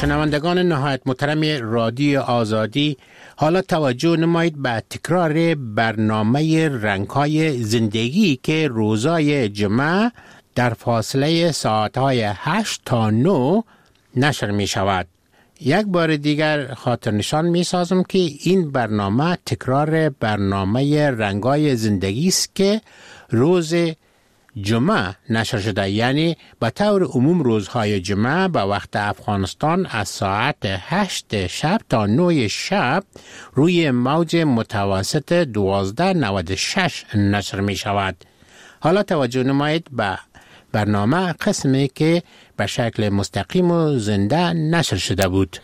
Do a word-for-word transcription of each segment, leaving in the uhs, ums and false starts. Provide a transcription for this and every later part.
شنوندگان نهایت محترم رادیو آزادی، حالا توجه نمایید به تکرار برنامه رنگ‌های زندگی که روزای جمعه در فاصله ساعتهای هشت تا نه نشر می شود. یک بار دیگر خاطر نشان می سازم که این برنامه تکرار برنامه رنگ‌های زندگی است که روز جمعه نشر شده، یعنی به طور عموم روزهای جمعه به وقت افغانستان از ساعت هشت شب تا نه شب روی موج متوسط دوازده نود و شش نشر می شود. حالا توجه نمایید به برنامه قسمی که به شکل مستقیم و زنده نشر شده بود.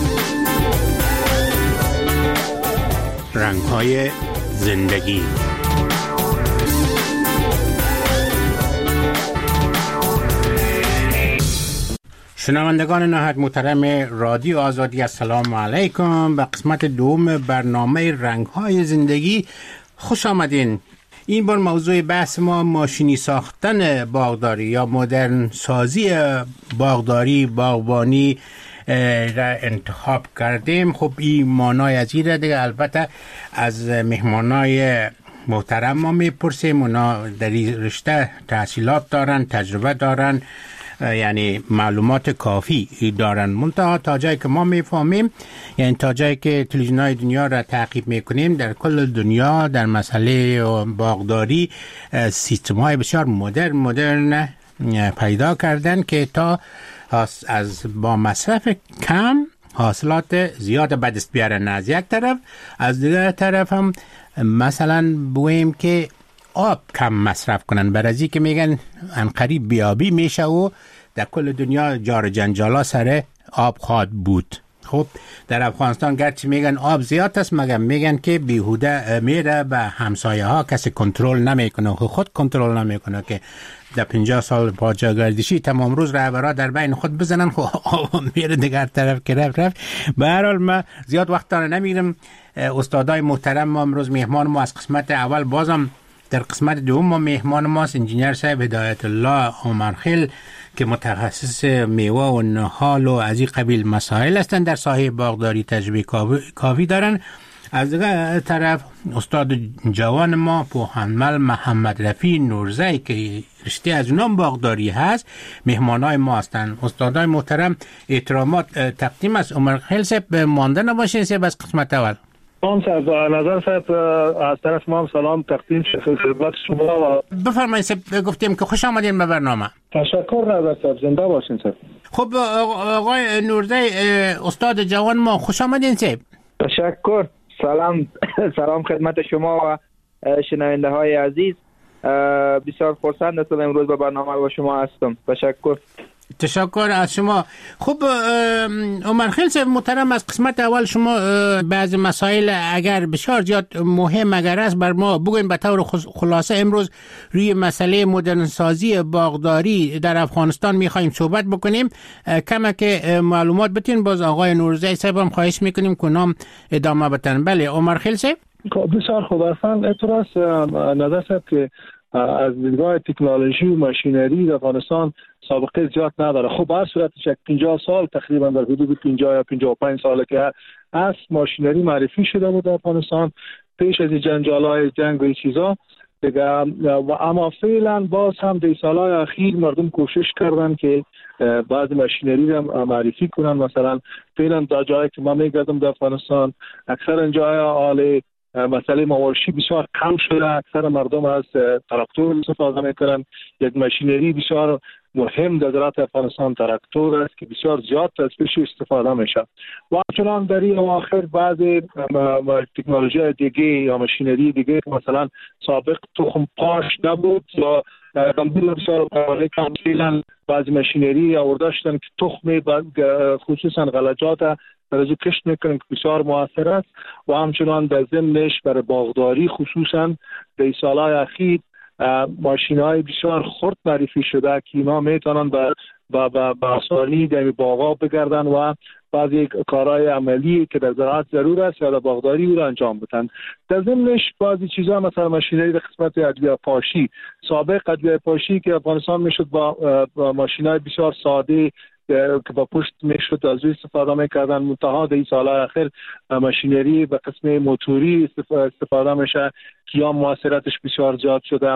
رنگ‌های زندگی. شنوندگان نهایت محترم رادیو آزادی، السلام علیکم. به قسمت دوم برنامه رنگ‌های زندگی خوش آمدین. این بار موضوع بحث ما ماشینی ساختن باغداری یا مدرن سازی باغداری باغبانی را انتخاب کردیم. خب این مانای از این را دیگه البته از مهمانای محترم ما میپرسیم. اونا در این رشته تحصیلات دارن، تجربه دارن، یعنی معلومات کافی دارن. منتها تا جایی که ما میفهمیم، یعنی تا جایی که تلویزیون‌های دنیا را تعقیب میکنیم، در کل دنیا در مسئله باغداری سیستم‌های بسیار مدرن مدرن پیدا کردن که تا از با مصرف کم حاصلات زیاد به دست بیارن. از یک طرف، از دیگر طرف هم مثلا بگوییم که آب کم مصرف کنن، برای که میگن انقریب بیابی میشه و در کل دنیا جار جنجالا سر آب خواهد بود. خب در افغانستان گرچه میگن آب زیاد است، مگر میگن که بیهوده میره به همسایه ها، کسی کنترل نمیکنه، خود کنترل نمیکنه که در پنجاه سال پاچاگردشی تمام روز رهبرا در بین خود بزنن، خب آب میره دیگر طرف که رفت رفت. به هر حال ما زیاد وقت داره نمیگیرم. استادای محترم ما امروز مهمان ما از قسمت اول، بازم در قسمت دوم ما مهمان ماست انجینیر صاحب هدایت الله عمرخیل که متخصص میوه و نهال و از این قبیل مسائل هستند، در ساحه باغداری تجربه کافی دارن. از دیگر طرف استاد جوان ما پوهنمل محمد رفیع نورزی که رشته از اونام باغداری هست، مهمانای ما هستند. استادای محترم احترامات تقدیم است. عمرخیل صاحب مانده نباشین صاحب از قسمت اول. سلام صاحب، نظر صاحب از طرف ما هم سلام تقدیم خدمت شما و بفرمایید صاحب. گفتیم که خوش آمدین به برنامه. تشکر نظر صاحب، زنده باشین صاحب. خب آقای نورزی استاد جوان ما، خوش آمدین صاحب. تشکر. سلام سلام خدمت شما و شنونده های عزیز. بسیار خرسند هستم امروز به برنامه با شما هستم. تشکر. تشکر از شما. خب عمرخیل صاحب محترم، از قسمت اول شما بعض مسائل اگر بسیار زیاد مهم اگر است بر ما بگوین به طور خلاصه. امروز روی مسئله مدرن سازی باغداری در افغانستان میخوایم صحبت بکنیم. کما که معلومات بتین باز آقای نورزی صاحب هم خواهش میکنیم که نام ادامه بتن. بله عمرخیل صاحب. بسیار خوب. اصلا اعتراض نظر صاحب که از دیدگاه تکنولوژی و ماشینری در افغانستان سابقه زیاد نداره. خب هر صورت شک پنجاه سال تقریبا در حدود پنجاه یا پنجاه و پنج ساله که از ماشینری معرفی شده بود در افغانستان پیش از جنجالای جنگ و این چیزا دیگه. و اما فعلا باز هم در سالهای اخیر مردم کوشش کردن که بعض ماشینری را معرفی کنن. مثلا فعلا در جایی که ما میگردم در افغانستان اکثر جای آله مسئله مواشی بسیار کم شده. اکثر مردم از تراکتور استفاده میکنن. یک ماشینری بسیار مهم در زراعت افغانستان تراکتور است که بسیار زیاد از پیش استفاده میشه. و همچنان در این اواخر بعض تکنولوژی دیگه یا ماشینری دیگه مثلا سابق تخم پاش نبود یا کمبیل بسیار قوالی کمسیلن بعض ماشینری آورده شدن که تخم خصوصا غلجات درجه کشت میکنن که بسیار موثر است. و همچنان در ضمنش برای باغداری خصوصا در سالهای اخیر ماشین‌های بسیار خرد معرفی شده که اینا میتونن به با با آسانی در باغا بگردن و بعضی کارهای عملی که در زراعت ضرور است یا در باغداری او را انجام بدن. در ضمنش بعضی چیزا مثلا ماشینری در قسمت ادویه پاشی، سابق ادویه پاشی که افغانستان میشد با, با ماشین‌های بسیار ساده که با پشت میشد از روی استفاده میکردن. منتها در این سالهای اخیر ماشینری به قسم موتوری استفاده میشه که یا موثریتش بسیار زیاد شده.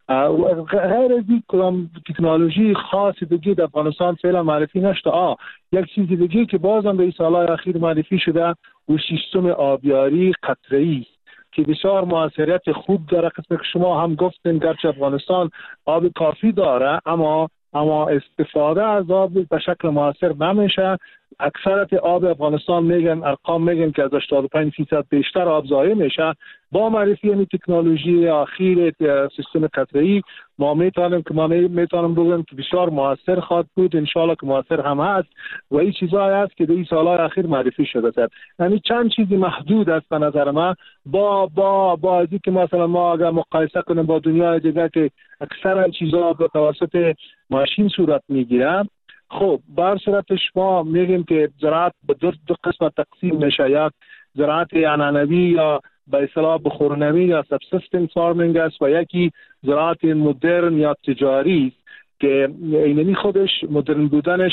غیر از این کدام تکنولوژی خاصی دیگه در افغانستان فعلا معرفی نشده. آه یک چیز دیگه که بازم به این سالهای اخیر معرفی شده و سیستم آبیاری قطره‌ای که بسیار موثریت خوب داره. قسم که شما هم گفتین گرچه افغانستان آب کافی داره اما اما استفاده از آب به شکل موثر نمیشه. اکثرت آب افغانستان میگن ارقام میگن که از هشتاد و پنج درصد بیشتر آب ضایع میشه. با معرفی این تکنولوژی اخیر سیستم قطره‌ای ما میتونیم که ما میتونیم بگم که بسیار موثر خواهد بود. ان شاء الله که موثر هم هست و این چیزایی است که در این سالهای اخیر معرفی شده است. یعنی چند چیزی محدود است به نظر من با با با ازی که مثلا ما اگر مقایسه کنیم با دنیای دیگه که اکثر چیزا به توسط ماشین صورت میگیره. خب بر صورتش ما میگیم که زراعت به دو, دو قسم تقسیم میشه. یک زراعت عنعنوی یا به اصطلاح بخورنوی یا سبسیستنس فارمینگ است و یکی زراعت مدرن یا تجاری است که اینمی خودش مدرن بودنش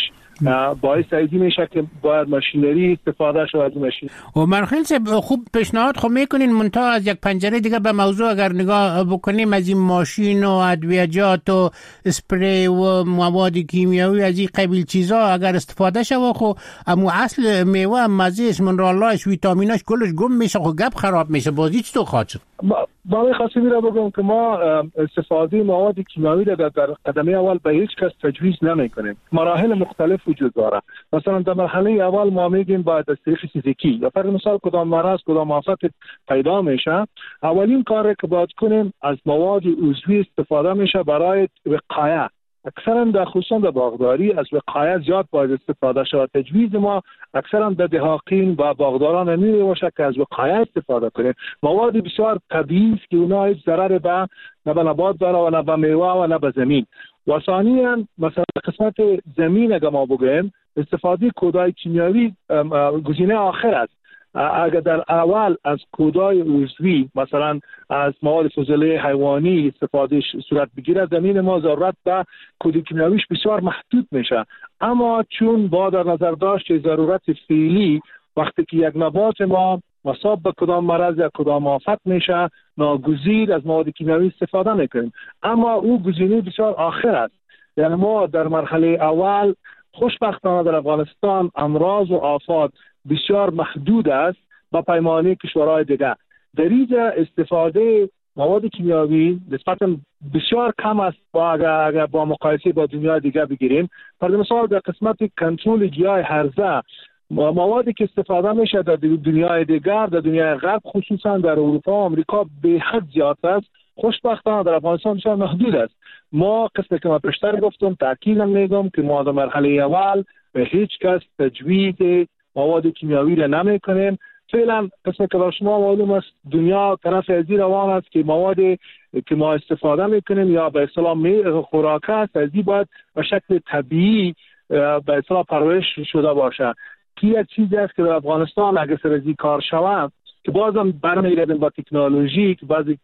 باعث ایدی میشه که باید ماشینری استفاده شود از ماشین. و مرخیل صاحب خوب پیشنهاد خب میکنین منتها از یک پنجره دیگه به موضوع اگر نگاه بکنیم از این ماشین و ادویجات و اسپری و مواد کیمیایی از این قبیل چیزا اگر استفاده شود خب اما اصل میوه مزهش منرالایش ویتامیناش کلش گم میشه خب گپ خراب میشه. بازی چطور خواهد شد؟ با من خواستم را بگم که ما استفاده مواد کیمیایی را در قدم اول به هیچ کس تجویز نمیکنیم. مراحل مختلف وجود داره. مثلا در مرحله اول ما میگیم باید از طریق فیزیکی یا فرض مثال کدام مرض کدام آفت پیدا میشه اولین کاری که باید کنیم از مواد عضوی استفاده میشه برای وقایه. اکثرا در خصوصا در باغداری از وقایه زیاد باید استفاده شود. تجویز ما اکثرا در دهاقین و باغداران نمیره باشه که از وقایه استفاده کنیم. مواد بسیار طبیعی است که اونها هیچ ضرر به نه به نبات داره و نه به میوه و نه به زمین. و ثانیاً مثلا قسمت زمین اگر ما بگیم استفاده کودای کیمیایی گزینه آخر است. اگر در اول از کودای عضوی مثلا از مواد فضله حیوانی استفاده صورت بگیره زمین ما ضرورت به کود کیمیاییش بسیار محدود میشه. اما چون با در نظر داشت ضرورت فعلی وقتی که یک نبات ما مصاب به کدام مرض یا کدام آفت میشه ناگزیر از مواد کیمیایی استفاده میکنیم. اما او گزینه بسیار آخر است. یعنی ما در مرحله اول خوشبختانه در افغانستان امراض و آفات بسیار محدود است با پیمانه کشورهای دیگر. در اینجا استفاده مواد کیمیایی نسبتاً بسیار کم است با اگر, اگر با مقایسه با دنیای دیگر بگیریم. پر مثال در قسمت کنترل گیاه هرزه موادی که استفاده میشه در دنیای دیگر در دنیای غرب خصوصا در اروپا و آمریکا به حد زیاد است. خوشبختانه در افغانستان بسیار محدود است. ما قسمی که ما پیشتر گفتم تاکیداً میگم که ما در مرحله اول به هیچ کس تجویز مواد کیمیایی را نمی کنیم. فعلا قسمی که بر شما معلوم است دنیا طرف ازی روان است که موادی که ما استفاده میکنیم یا به اصطلاح خوراک است ازی باید به شکل طبیعی به اصطلاح پرورش شده باشه. که یک چیزی است که در افغانستان اگر سرزی کار شود که بازم برمیگردیم با تکنولوژی که بعضی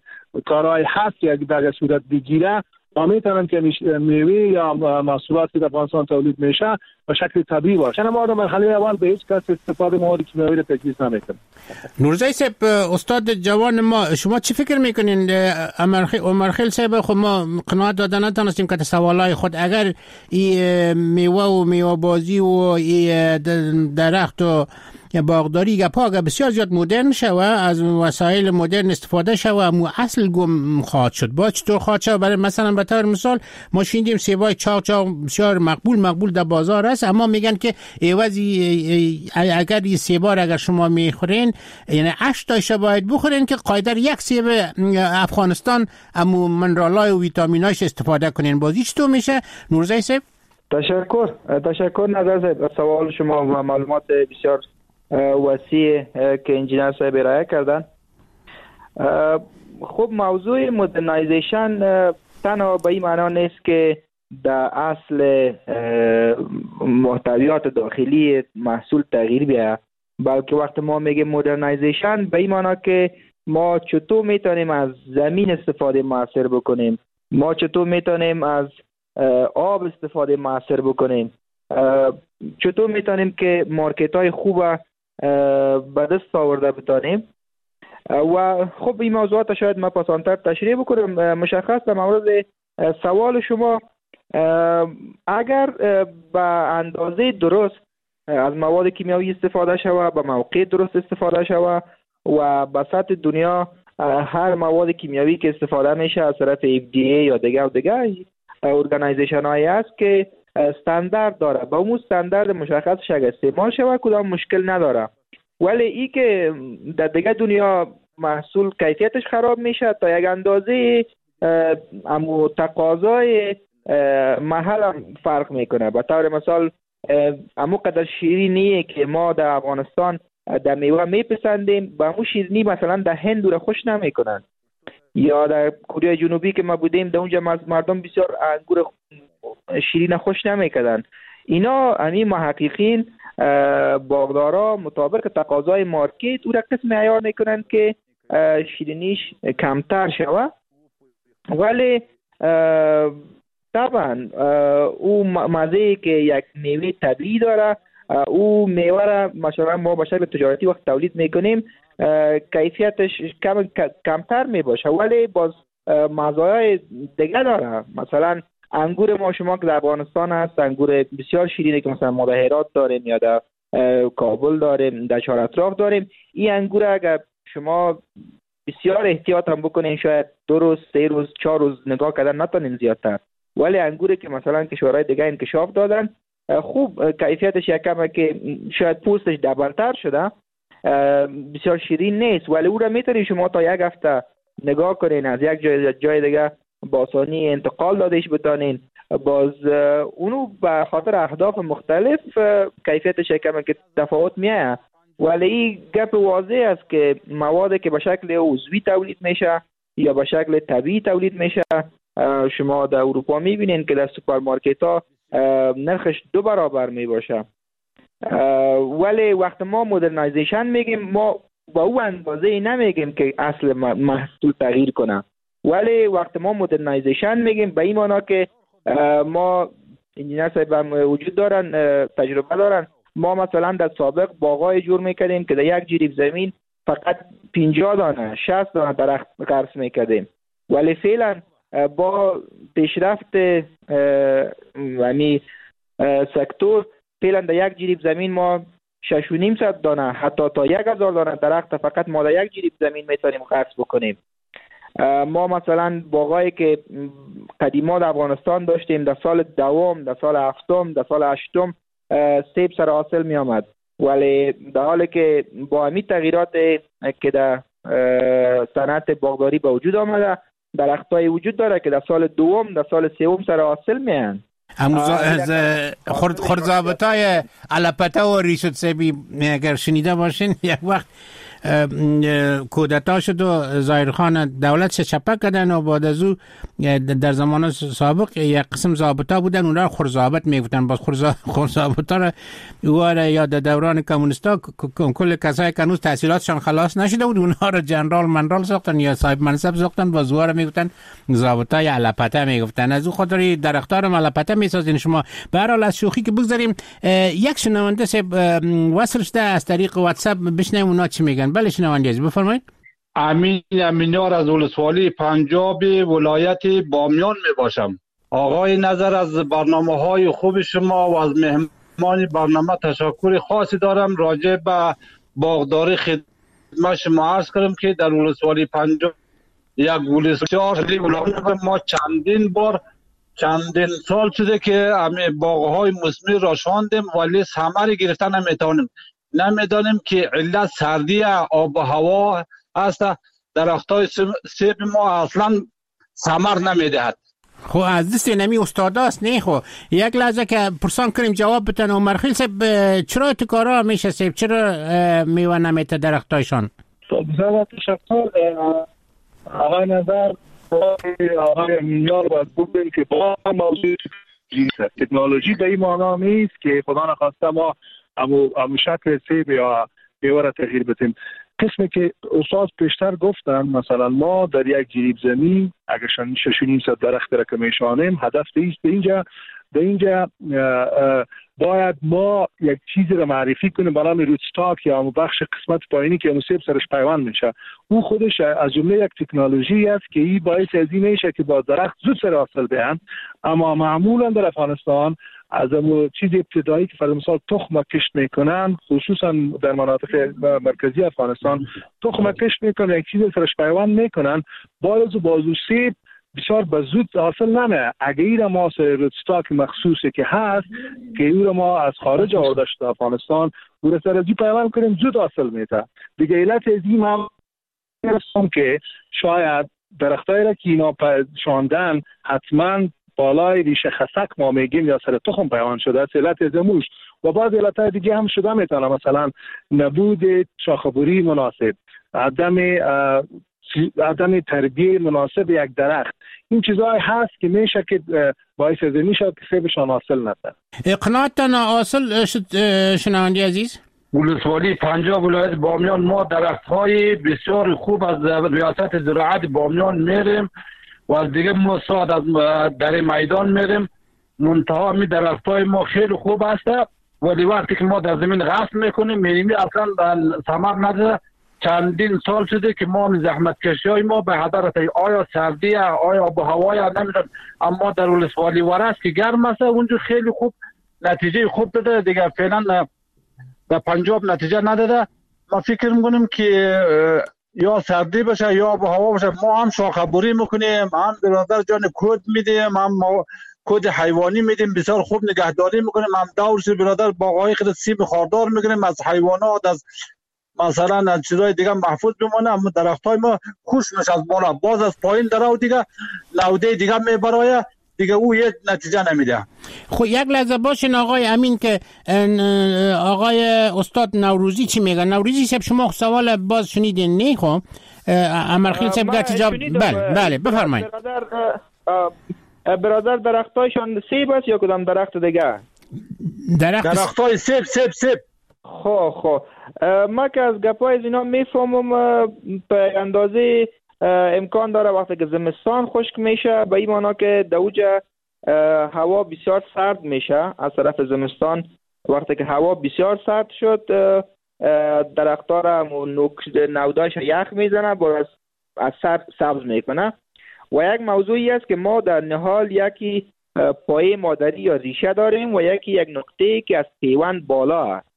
کارهای هست که اگر در صورت بگیره ما میتونم که میوه یا محصولاتی در افغانستان تولید میشه به شکل طبیعی باشه. ما در مرحله اول به هیچ کس استفاده مواد کیمیایی را تجویز نمیکنیم. نورزی صاحب استاد جوان ما شما چی فکر میکنین؟ عمرخیل صاحب خب ما قناعت دادن نتونستیم که سوالای خود اگر این میوه و میوه بازی و این درخت و باغداری گپا اگر بسیار زیاد مدرن شوه از وسایل مدرن استفاده شوه اما اصل گم خواهد شد. با چطور خواهد شد؟ برای مثلا به طور مثال ما شنیدیم سیبای چاق چاق بسیار مقبول مقبول در بازار است اما میگن که عوضی اگر این سیبا اگر شما میخورین یعنی هشت تاشو باید بخورین که قاعده یک سیب افغانستان اما منرالای و ویتامیناش استفاده کنین. بازی چطور میشه نورزی صاحب؟ تشکر تشکر نظر صاحب. سوال شما و معلومات بسیار وسیع که انجینر صاحب ارائه کردن. خب موضوع مدرنایزیشن تنها به این معنا نیست که در اصل محتویات داخلی محصول تغییر بیاید، بلکه وقتی ما میگیم مدرنایزیشن به این معنا که ما چطور میتونیم از زمین استفاده موثر بکنیم، ما چطور میتونیم از آب استفاده موثر بکنیم، چطور میتونیم که مارکت های خوب به دست آورده بتانیم. و خب این موضوعات شاید ما پاسانتر تشریح بکنم. مشخص در مورد سوال شما، اگر به اندازه درست از مواد کیمیاوی استفاده شود، به موقع درست استفاده شود و به سطح دنیا هر مواد کیمیاوی که استفاده میشه از طرف اف دی ای یا دیگر و دیگر ارگانایزیشن هایی است که استاندارد داره، با اون استاندارد مشخصش اگر استعمال شود کدام مشکل نداره. ولی ای که در دیگر دنیا محصول کیفیتش خراب میشه تا یک اندازه امو تقاضای محل هم فرق میکنه. به طور مثال امو قدر شیرینی که ما در افغانستان در میوه میپسندیم با امو شیرینی مثلا در هند رو خوش نمیکنن، یا در کره جنوبی که ما بودیم در اونجا مردم بسیار انگور شیرین خوش نمیکردن. اینا همین محققین باغدارا مطابق تقاضای مارکت او را قسم معیار میکنن که شیرینیش کمتر شوه. ولی طبعا او مزه که یک میوه طبیعی داره، او میوه را مثلا ما به شکل تجارتی وقت تولید میکنیم کیفیتش کم کمتر میباشه، ولی باز مزایای دیگه داره. مثلا انگور ما شما که در افغانستان هست انگور بسیار شیرینه که مثلا ما در هرات داریم یا در کابل داریم، در چهار اطراف داریم. این انگور اگر شما بسیار احتیاط هم بکنین شاید دو روز سه روز چهار روز نگاه کردن نتونین زیادتر. ولی انگوری که مثلا کشورهای دیگه انکشاف دادن خوب کیفیتش یکم که شاید پوستش دبلتر شده بسیار شیرین نیست، ولی او را میتونید شما تا یک هفته نگاه کنین از یک جای جای دیگه با آسانی انتقال دادش بتانین. باز اونو به خاطر اهداف مختلف کیفیتش یکم که تفاوت میایه. ولی این گپ واضح است که مواد که به شکل عضوی تولید میشه یا به شکل طبیعی تولید میشه شما در اروپا میبینین که در سوپرمارکت ها نرخش دو برابر میباشه. ولی وقت ما مدرنایزیشن میگیم ما با او اندازه نمیگیم که اصل محصول تغییر کنه، ولی وقت ما مدرنایزیشن میگیم به این معنی که ما انجینیر صاحب هم وجود دارن تجربه دارن. ما مثلا در سابق باغای جور میکردیم که در یک جریب زمین فقط پنجاه دانه شصت دانه درخت غرس میکردیم، ولی فعلا با پیشرفت یعنی سکتور فعلا در یک جریب زمین ما شش و نیم صد دانه حتی تا یک هزار دانه درخت فقط ما در یک جریب زمین میتونیم غرس بکنیم. ما مثلا باغایی که قدیما در افغانستان داشتیم در سال دوم، در سال هفتم، در سال هشتم سیب سر حاصل می آمد، ولی در حالی که با همین تغییرات که در صنعت باغداری به وجود آمده درختای وجود داره که در سال دوم در سال سوم سر حاصل میان. خرد ضابطای علپته و ریشد سیبی اگر شنیده باشین یک وقت کودتا شد و ظاهرخان دولت چپه کردن و بعد از او در زمان سابق یک قسم ضابطه بودن اونها خرزابط میگفتن. باز خرزابطه را اواره یا در دوران کمونیستا کل کسایی که هنوز تحصیلاتشان خلاص نشده بود اونها را جنرال منرال ساختن یا صاحب منصب ساختن، باز اواره میگفتن ضابطه علپته میگفتن. از او خاطر درختار علپته میسازین شما. به هر حال از شوخی که بگذاریم یک شنونده سه وصل شده از طریق واتساپ بشنویم اونا چی میگن. بله شنونده عزیز بفرمایید. امین امینیار از ولسوالی پنجاب ولایت بامیان می باشم. آقای نظر از برنامه های خوب شما و از مهمان برنامه تشکر خاصی دارم. راجع به باغداری خدمت شما عرض کنم که در ولسوالی پنجاب یک ولسوالی ما چندین بار چندین سال شده که همه باغهای موسمی را شاندیم ولی ثمری گرفتن نمیتونیم. نمیدانیم که علت سردی آب و هوا است. درختای سیب ما اصلا ثمر نمیدهد. خب از دست نمی استاده است نه. خب یک لحظه که پرسان کنیم جواب بتن. عمر خیل سیب چرا تو کارا میشه سیب چرا میوه نمیته درختایشان؟ بسیار تشکر آقای نظر. آقای امینیار باید بودیم که با موضوع تکنولوژی به این معنی نیست که خدا نخواسته ما امو, امو شکل سیب یا میوه را تغییر بدیم. قسمی که استاد پیشتر گفتن مثلا ما در یک جریب زمین اگر شش و نیم صد درخت را که میشانیم هدف ایست به اینجا به اینجا باید ما یک چیزی رو معرفی کنیم به نام روتستاک یا همون بخش قسمت پایینی که اون سیب سرش پیوند میشه. او خودش از جمله یک تکنولوژی است که این باعث از این میشه که با درخت زود سر حاصل دهند. اما معمولا در افغانستان از اون چیز ابتدایی که فرض مثال تخم کشت میکنن، خصوصا در مناطق مرکزی افغانستان تخم کشت میکنن، یک چیز سرش پیوند میکنن، باز و بازو سیب بسیار به زود حاصل نمه. اگه این ما روتستاک مخصوصی که هست که این رو ما از خارج آورده شده افغانستان او رو سرزی پیوند کنیم زود حاصل میده. دیگه علت از این هم هستم که شاید درختایی را که اینا شاندن حتما بالای ریشه خسک ما میگیم یا سر تخم پیوند شده است، علت از موش و بعض علتهای دیگه هم شده میتونه، مثلا نبود شاخه‌بری مناسب، عدم عدم تربیه مناسب یک درخت. این چیزایی هست که میشه که باعث از میشه که سیبشان حاصل نشه. اقناعتان حاصل شد شنوندی عزیز؟ ولسوالی پنجاب ولایت بامیان ما درخت‌های بسیار خوب از ریاست زراعت بامیان میریم و از دیگه ما ساعت از در میدان میریم، منتها می درخت‌های ما خیلی خوب هست ولی وقتی که ما در زمین غصب میکنیم میریم اصلا ثمر نداره. چندین سال شده که ما زحمت کشی های ما به هدر آیا سردی آیا آب و هوای نمیدونم، اما در ولسوالی ورس که گرم است اونجا خیلی خوب نتیجه خوب داده. دیگه فعلا در پنجاب نتیجه نداده. ما فکر میکنیم که یا سردی باشه یا آب و هوا باشه. ما هم شاخه‌بری میکنیم، هم برادر جان کود میدیم، هم کود حیوانی میدیم، بسیار خوب نگهداری میکنیم، هم دورش برادر باغای خود سیب خاردار میکنیم، از حیوانات از مثلا از چیزای دیگه محفوظ بمونه. اما درختای ما خوش میشه از بالا، باز از پایین درو دیگه لوده دیگه میبرایه دیگه او یه نتیجه نمیده. خب یک لحظه باشین آقای امین که آقای استاد نوروزی چی میگن. نوروزی صاحب شما سوال باز شنیدین نه؟ خب امرخیل صاحب گفت جواب بله بله بفرمایید. برادر برادر درختایشان سیب است یا کدام درخت دیگه؟ درخت درختای سیب سیب سیب. خب خب ما که از گپای از اینا میفهمم به اندازه امکان داره وقتی که زمستان خشک میشه به این معنا که دوجه هوا بسیار سرد میشه از طرف زمستان. وقتی که هوا بسیار سرد شد درخت‌ها را نودایش یخ میزنه باز از سر سبز میکنه. و یک موضوعی است که ما در نهال یکی پایه مادری یا ریشه داریم و یکی یک نقطه که از پیوند بالا است.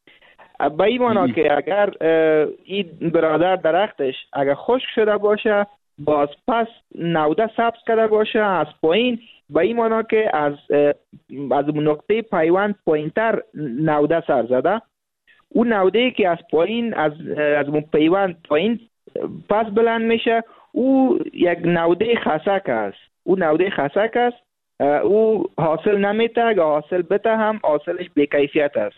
به این معنا که اگر این برادر درختش اگر خشک شده باشه باز پس نوده سبز کرده باشه از پایین، به این معنا که از از نقطه پیوند پایینتر نوده سر زده. اون نوده‌ای که از پایین از از پیوند پایین پس بلند میشه او یک نوده خسک است. او نوده خسک است، او حاصل نمیده، اگر حاصل بده هم حاصلش بی‌کیفیت است.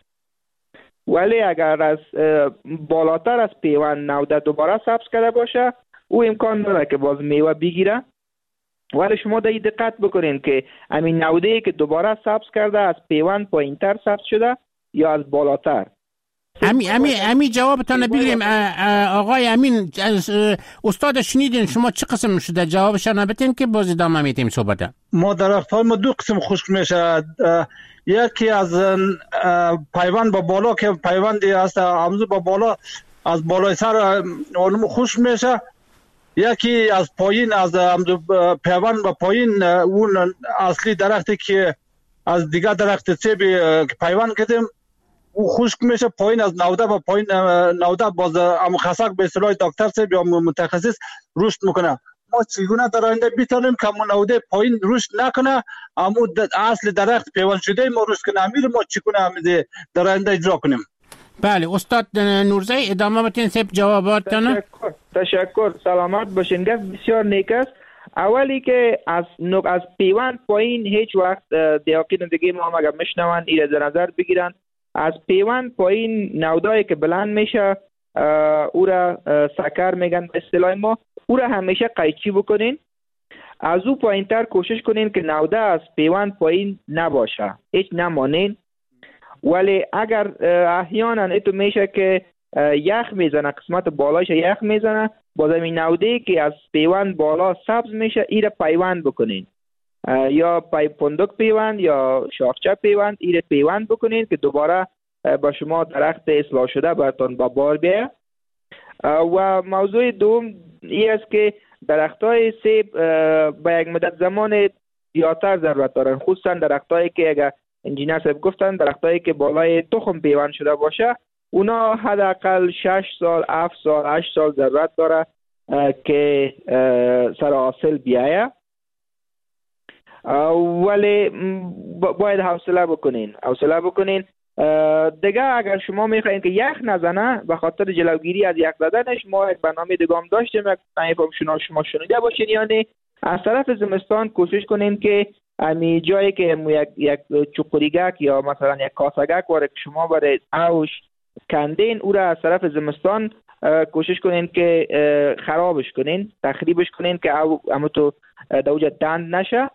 ولی اگر از بالاتر از پیوند نوده دوباره سبز کرده باشه او امکان داره که باز میوه بگیره. ولی شما در این دقت بکنین که همین نوده‌ای که دوباره سبز کرده از پیوند پایینتر سبز شده یا از بالاتر. امی امی امی جوابتان بگیریم آقای امین. استاد شنیدین شما چه قسم شده جوابش نبتین که باز ادامه میتیم صحبت. ما درخت‌های ما دو قسم خشک میشه، یکی از پیوند با بالا که پیوندی هست امروز با بالا از بالای سر علم خشک میشه، یکی از پایین از پیوند با پایین اون اصلی درختی که از دیگه درخت سیب پیوند کردیم او خشک میشه. پایین از نوده و پایین نوده باز ام خسک به اصطلاح دکتر سیب یا متخصص رشد میکنه. ما چگونه در آینده بیتونیم که نوده پایین رشد نکنه اما اصل درخت پیوند شده ما رشد کنه؟ امیر ما چگونه همیده در آینده اجرا کنیم؟ بله استاد نورزی ادامه بتین سیب جواباتتان. تشکر تشکر سلامت باشین. گفت بسیار نیک است. اولی که از نوع از پیوند پایین هیچ وقت دیاقین دیگه ما هم اگر میشنون ایره در نظر بگیرن از پیوند پایین نودایی که بلند میشه او را سکر میگن به اصطلاح ما، او را همیشه قیچی بکنین. از او پایین تر کوشش کنین که نوده از پیوند پایین نباشه، هیچ نمانین. ولی اگر احیانا ایتو میشه که یخ میزنه، قسمت بالایش یخ میزنه، باز این نوده که از پیوند بالا سبز میشه ای را پیوند بکنین. یا پای پندق پیوند یا شاخچه پیوند ایره پیوند بکنین که دوباره با شما درخت اصلاح شده براتون با بار بیاید. و موضوع دوم این است که درختای سیب با یک مدت زمان زیادتر ضرورت دارن، خصوصا درختایی که اگر انجینر صاحب گفتن درختایی که بالای تخم پیوند شده باشه اونا حداقل شش سال، هفت سال، هشت سال ضرورت داره که سر حاصل بیایه. ولی باید حوصله بکنین حوصله بکنین دیگه. اگر شما میخواین که یخ نزنه به خاطر جلوگیری از یخ زدنش ما یک برنامه دیگه هم داشتیم، یک شما شما شنیده باشین. یعنی از طرف زمستان کوشش کنین که امی جایی که یک یک چقریگک یا مثلا یک کاسگک واره که شما برای اوش کندین او را از طرف زمستان کوشش کنین که خرابش کنین، تخریبش کنین که او همو تو دوجه دند نشه.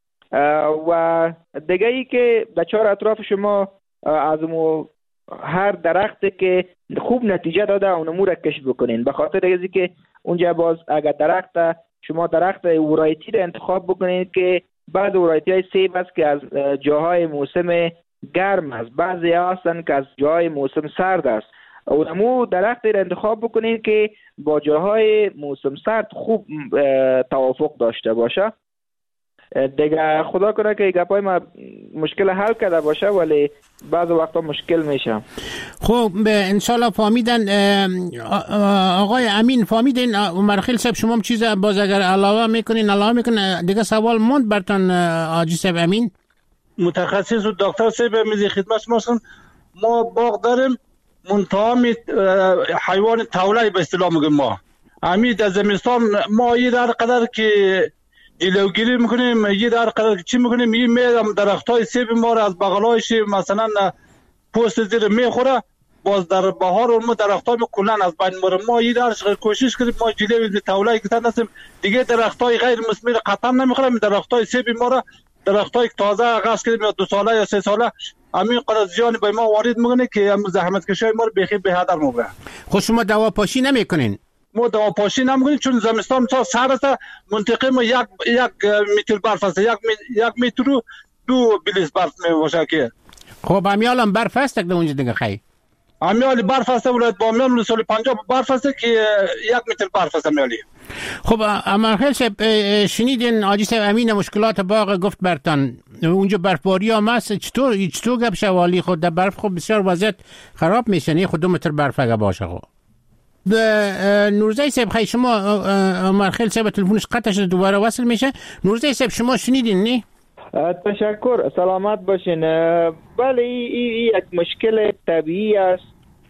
و دیگه ای که در چهار اطراف شما از هر درخت که خوب نتیجه داده اونمو را کشف بکنین، به خاطر ازی که اونجا باز اگر درخت شما درخت ورایتی را انتخاب بکنین که بعض ورایتی های سیب است که از جاهای موسم گرم است، بعضی هستن که از جاهای موسم سرد است. اونمو درخت را انتخاب بکنین که با جاهای موسم سرد خوب توافق داشته باشه. دیگه خدا کنه که گپای ما مشکل حل کرده باشه ولی بعض وقتا مشکل میشه. خب انشالله فهمیدن. آقای امین فهمیدین؟ عمر خیل صاحب شما چیز باز اگر علاوه میکنین علاوه میکنین دیگه سوال موند برتون آجی صاحب امین؟ متخصص و دکتر صاحب میزی خدمت شما هستم. ما باغ داریم منتها حیوان توله به اصطلاح میگیم ما. امید از زمستان ما یه در قدر که جلوگیری میکنیم، یه در قدر چی میکنیم، یه میرم درختای سیب ما را از بغلایش مثلا پوست زیر میخوره، باز در بهار اون درختای کلا از بین میره. ما یه در کوشش کردیم ما جلوی توله گرفتن هستیم دیگه درختای غیر مثمر قطعا نمیخوریم. درختای سیب ما را درختای تازه آغاز کردیم یا دو ساله یا سه ساله همین قدر زیان به ما وارد میکنه که هم زحمت کشای ما رو بخیر به هدر میبره. خود شما دوا پاشی نمیکنین؟ ما دوا پاشی نمیکنیم چون زمستان تا سر است. منطقه ما یک یک متر برف است، یک یک متر و دو بلیس برف میباشه که خب امیال برف است که اونجا دیگه خی امیال برف است. ولایت بامیان سال پنجاه برف است که یک متر برف است امیالی. خب عمر خیل صاحب شنیدین آجی صاحب امین مشکلات باغ گفت برتان اونجا برفباری هم هست، چطور چطور گپ شوالی خود در برف خب بسیار وضعیت خراب میشه نه خود دو متر برف اگه باشه. خب نورزای صاحب خیلی شما عمر خیل صاحب تلفنش قطع شده دوباره وصل میشه. نورزای صاحب شما شنیدین نه؟ تشکر، سلامت باشین. بله این یک مشکل طبیعی است،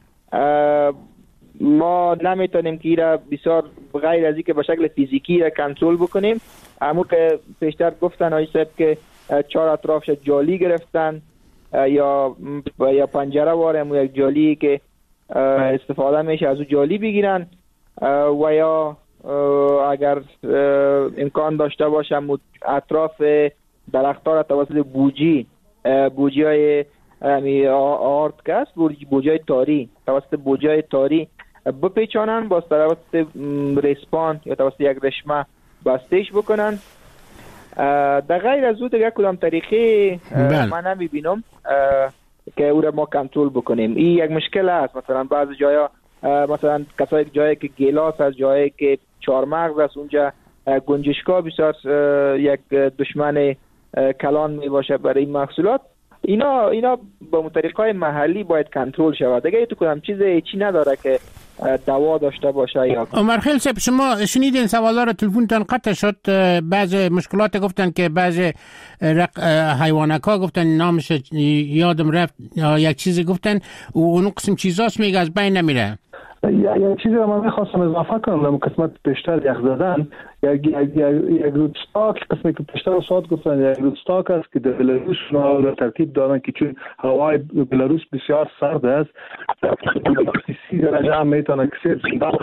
ما نمیتونیم که را بسیار غیر از اینکه به شکل فیزیکی را کنترل بکنیم. همون که پیشتر گفتن آقای صاحب که چهار اطرافش جالی گرفتن یا یا پنجره واره همون یک جالی که استفاده میشه از اون جالی بگیرن و یا اگر امکان داشته باشم اطراف درخت‌ها را توسط بوجی بوجی های آرد کست بوجی های تاری توسط بوجی های تاری بپیچانن، باز توسط ریسپان یا توسط یک رشمه بستیش بکنن. در غیر از او دیگه کدام طریقه من نمیبینم که او را ما کنترل بکنیم. این یک مشکل است. مثلا بعض جایا مثلا کسایی جایی که گیلاس از جایی که چهارمغز است اونجا گنجشکا بسیار یک دشمن کلان می باشه برای این محصولات. اینا اینا با طریقای محلی باید کنترل شود. دیگه تو کدام چیز چی نداره که دوا داشته باشه. یا عمر خیل صاحب شما شنیدین سوالا رو تلفنتون قطع شد، بعض مشکلات گفتن که بعض حیوانات ها گفتن نامش یادم رفت یا یک چیزی گفتن و اون قسم چیزاست میگه از بین نمیره. یک چیزی رو من میخواستم اضافه کنم در قسمت پیشتر یخ زدن. یک یک روستاک قسمی که پیشتر استاد گفتن یک روستاک است که در بلاروس رو ترتیب دادن که چون هوای بلاروس بسیار سرد است سی درجه هم میتونه کسیر.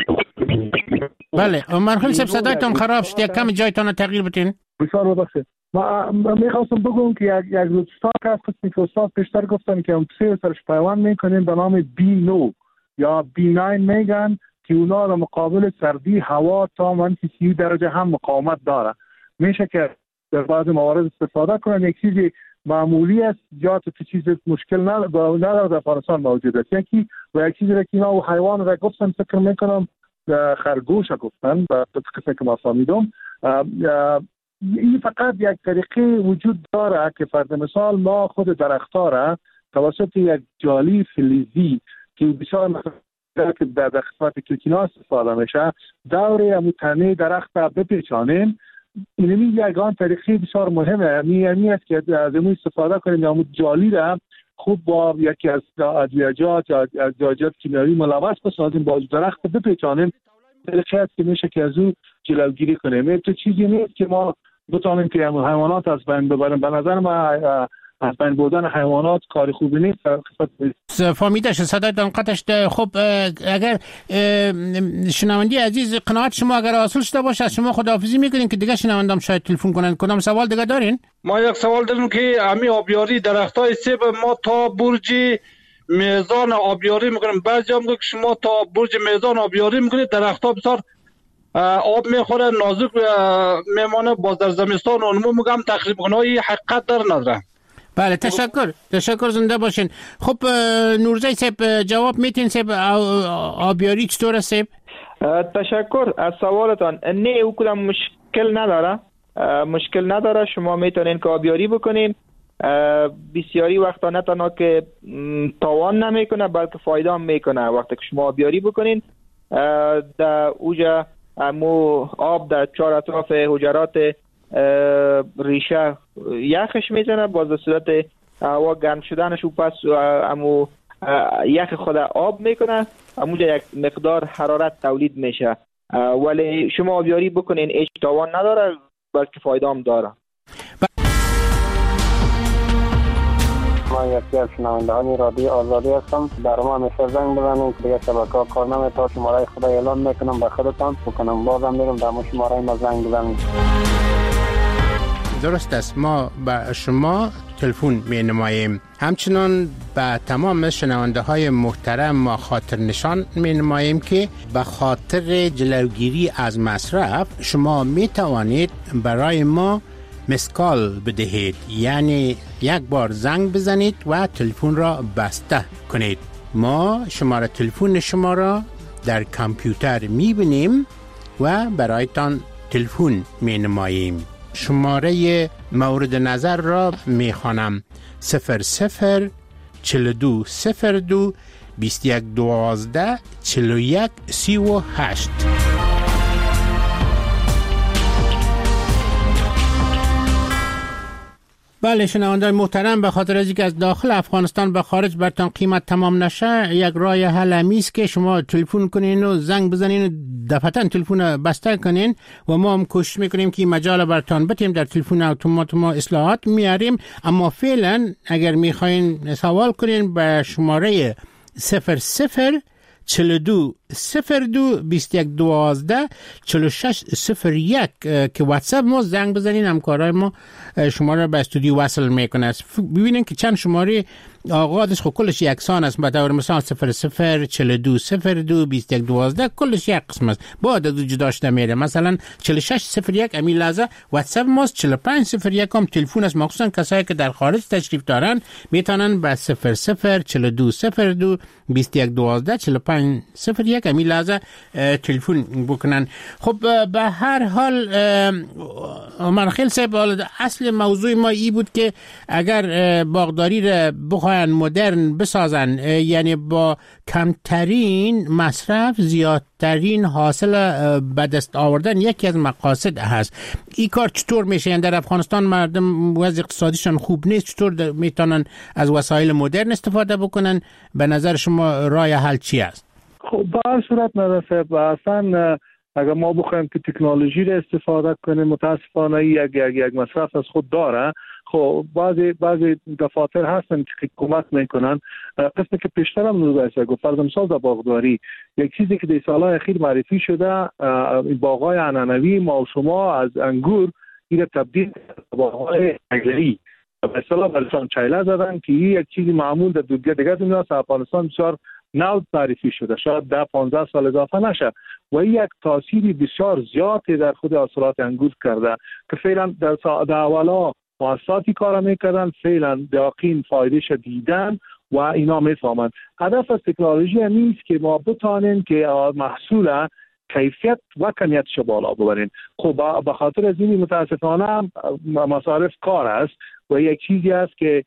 بله عمر خیل صاحب صدایتون خراب شد، یک کم جایتون تغییر بدین. بسیار ببخشید. ما میخواستم بگم که یک یک روستاک است قسمی که استاد پیشتر گفتن که هم سه سرش پیوند میکنیم به نام بی نو یا بی نه میگن که اونا در مقابل سردی هوا تا منفی سی درجه هم مقاومت داره. میشه که در بعض موارد استفاده کنن. یک چیز معمولی است، جات تو چیز مشکل نداره در افغانستان موجود است. یکی و یک چیزی که اینا و حیوان را گفتن، فکر میکنم خرگوش گفتن و قسمی که ما فهمیدم، این فقط یک طریقه وجود داره که فرض مثال ما خود درخت‌ها را توسط یک جالی فلزی که بسیار که در خدمت کلکینا استفاده میشه دور همون تنه درخت را بپیچانیم. اینمی یگان طریقه بسیار مهمه، یعنی است که از این استفاده کنیم همون جالی را خوب با یکی از ادویجات یا ادویجات کیمیایی ملوث بسازیم، با درخت بپیچانیم. طریقه است که میشه که از اون جلوگیری کنیم. تو چیزی نیست که ما بتونیم که حیوانات از بین ببریم. به نظر من از بین بردن حیوانات کار خوبی نیست. فهمیدش صدایتان قطعش. خب اگر شنوندی عزیز قناعت شما اگر حاصل شده باشه از شما خداحافظی میکنین که دیگه شنوندام شاید تلفن کنن. کدام سوال دیگه دارین؟ ما یک سوال داریم که امی آبیاری درختای سیب ما تا برج میزان آبیاری میکنیم. بعضی هم میگن که شما تا برج میزان آبیاری میکنید، درختها بسیار آب میخوره، نازک میمانه، باز در زمستان اونمو میگم تخریب کنه. این حقیقت در نداره. بله تشکر تشکر زنده باشین. خب نورزی صاحب جواب میتین صاحب آبیاری چطور صاحب؟ تشکر از سوالتان. نه او کدام مشکل نداره، مشکل نداره. شما میتونین که آبیاری بکنین. بسیاری وقتا نه تنها که تاوان نمیکنه بلکه فایده هم میکنه. وقتی که شما آبیاری بکنین در اوجا امو آب در چهار اطراف حجرات ریشه یخش میزنه، باز به صورت هوا گرم شدنش و پس امو یخ خود آب میکنه، اموجا یک مقدار حرارت تولید میشه. ولی شما آبیاری بکنین هیچ تاوان نداره بلکه فایده هم داره. من یکی از شنوندهان رادیو آزادی هستم. در ما همیشه زنگ بزنیم که دیگه شبکه ها کار نمی‌کنه. شماره خدا اعلان میکنم به خودتان بکنم، بازم میرم در شماره ما زنگ بزنیم. درست است، ما به شما تلفن می نماییم. همچنان به تمام شنونده های محترم ما خاطر نشان می نماییم که به خاطر جلوگیری از مصرف شما می توانید برای ما مسکال بدهید، یعنی یک بار زنگ بزنید و تلفن را بسته کنید. ما شماره تلفن شما را در کامپیوتر می بینیم و برایتان تلفن می نماییم. شماره مورد نظر را می خوانم: صفر صفر چل دو صفر دو بیست یک دوازده چل یک سی و هشت. بله شنوندگان محترم، به خاطر از اینکه از داخل افغانستان به خارج برتان قیمت تمام نشه، یک راه حل همیست که شما تلفن کنین و زنگ بزنین و دفعتاً تلفن بسته کنین و ما هم کوشش میکنیم که مجال برتان بتیم در تلفن اتومات ما اصلاحات میاریم. اما فعلا اگر میخواین سوال کنین به شماره صفر صفر چل دو صفر دو بیست یک دوازده چل شش صفر یک که واتساپ ما زنگ بزنین، همکارای ما شما را به استودیو وصل میکنه. ببینین که چند شماره آغازش خب کلش یکسان است. به طور مثال صفر صفر چل دو صفر دو بیست یک دوازده کلش یک قسم است، با عدد جداش نمیره. مثلا چل شش صفر یک امی لحظه واتساپ ماست، چل پنج صفر یک هم تلفن است. مخصوصا کسایی که در خارج تشریف دارن میتونن به صفر صفر چل دو صفر دو بیست یک دوازده چل پنج صفر یک امی لحظه تلفن بکنن. خب به هر حال عمر خیل صاحب، اصل موضوع ما ای بود که اگر باغداری را بخواین مدرن بسازن، یعنی با کمترین مصرف زیادترین حاصل به دست آوردن، یکی از مقاصد هست. این کار چطور میشه؟ یعنی در افغانستان مردم وضع اقتصادیشان خوب نیست، چطور میتونن از وسایل مدرن استفاده بکنن؟ به نظر شما راه حل چی است؟ خب به هر صورت نداره. اصلا اگر ما بخوایم که تکنولوژی را استفاده کنیم، متاسفانه یک یک یک مصرف از خود داره. خب بعضی بعضی دفاتر هستن که کمک میکنن. قسمی که پیشتر هم نوبت گفت، فرض مثال در باغداری یک چیزی که در سالهای اخیر معرفی شده، باغ‌های عنعنوی ما و شما از انگور این تبدیل به باغ‌های انگلی به اصطلاح بلسان چایله زدن که یک چیزی معمول در دیگه دیگه دنیا افغانستان بسیار نو معرفی شده، شاید ده پانزده سال اضافه نشه و یک تاثیری بسیار زیادی در خود حاصلات انگور کرده که فعلا در در اولا مؤسساتی کار میکردن، فعلا یقین فایدهش دیدن و اینا میفهمن. هدف از تکنولوژی نیست که ما بتانیم که محصول کیفیت و کمیتش بالا ببرین. خب به خاطر از این متاسفانه مصارف کار است و یک چیزی است که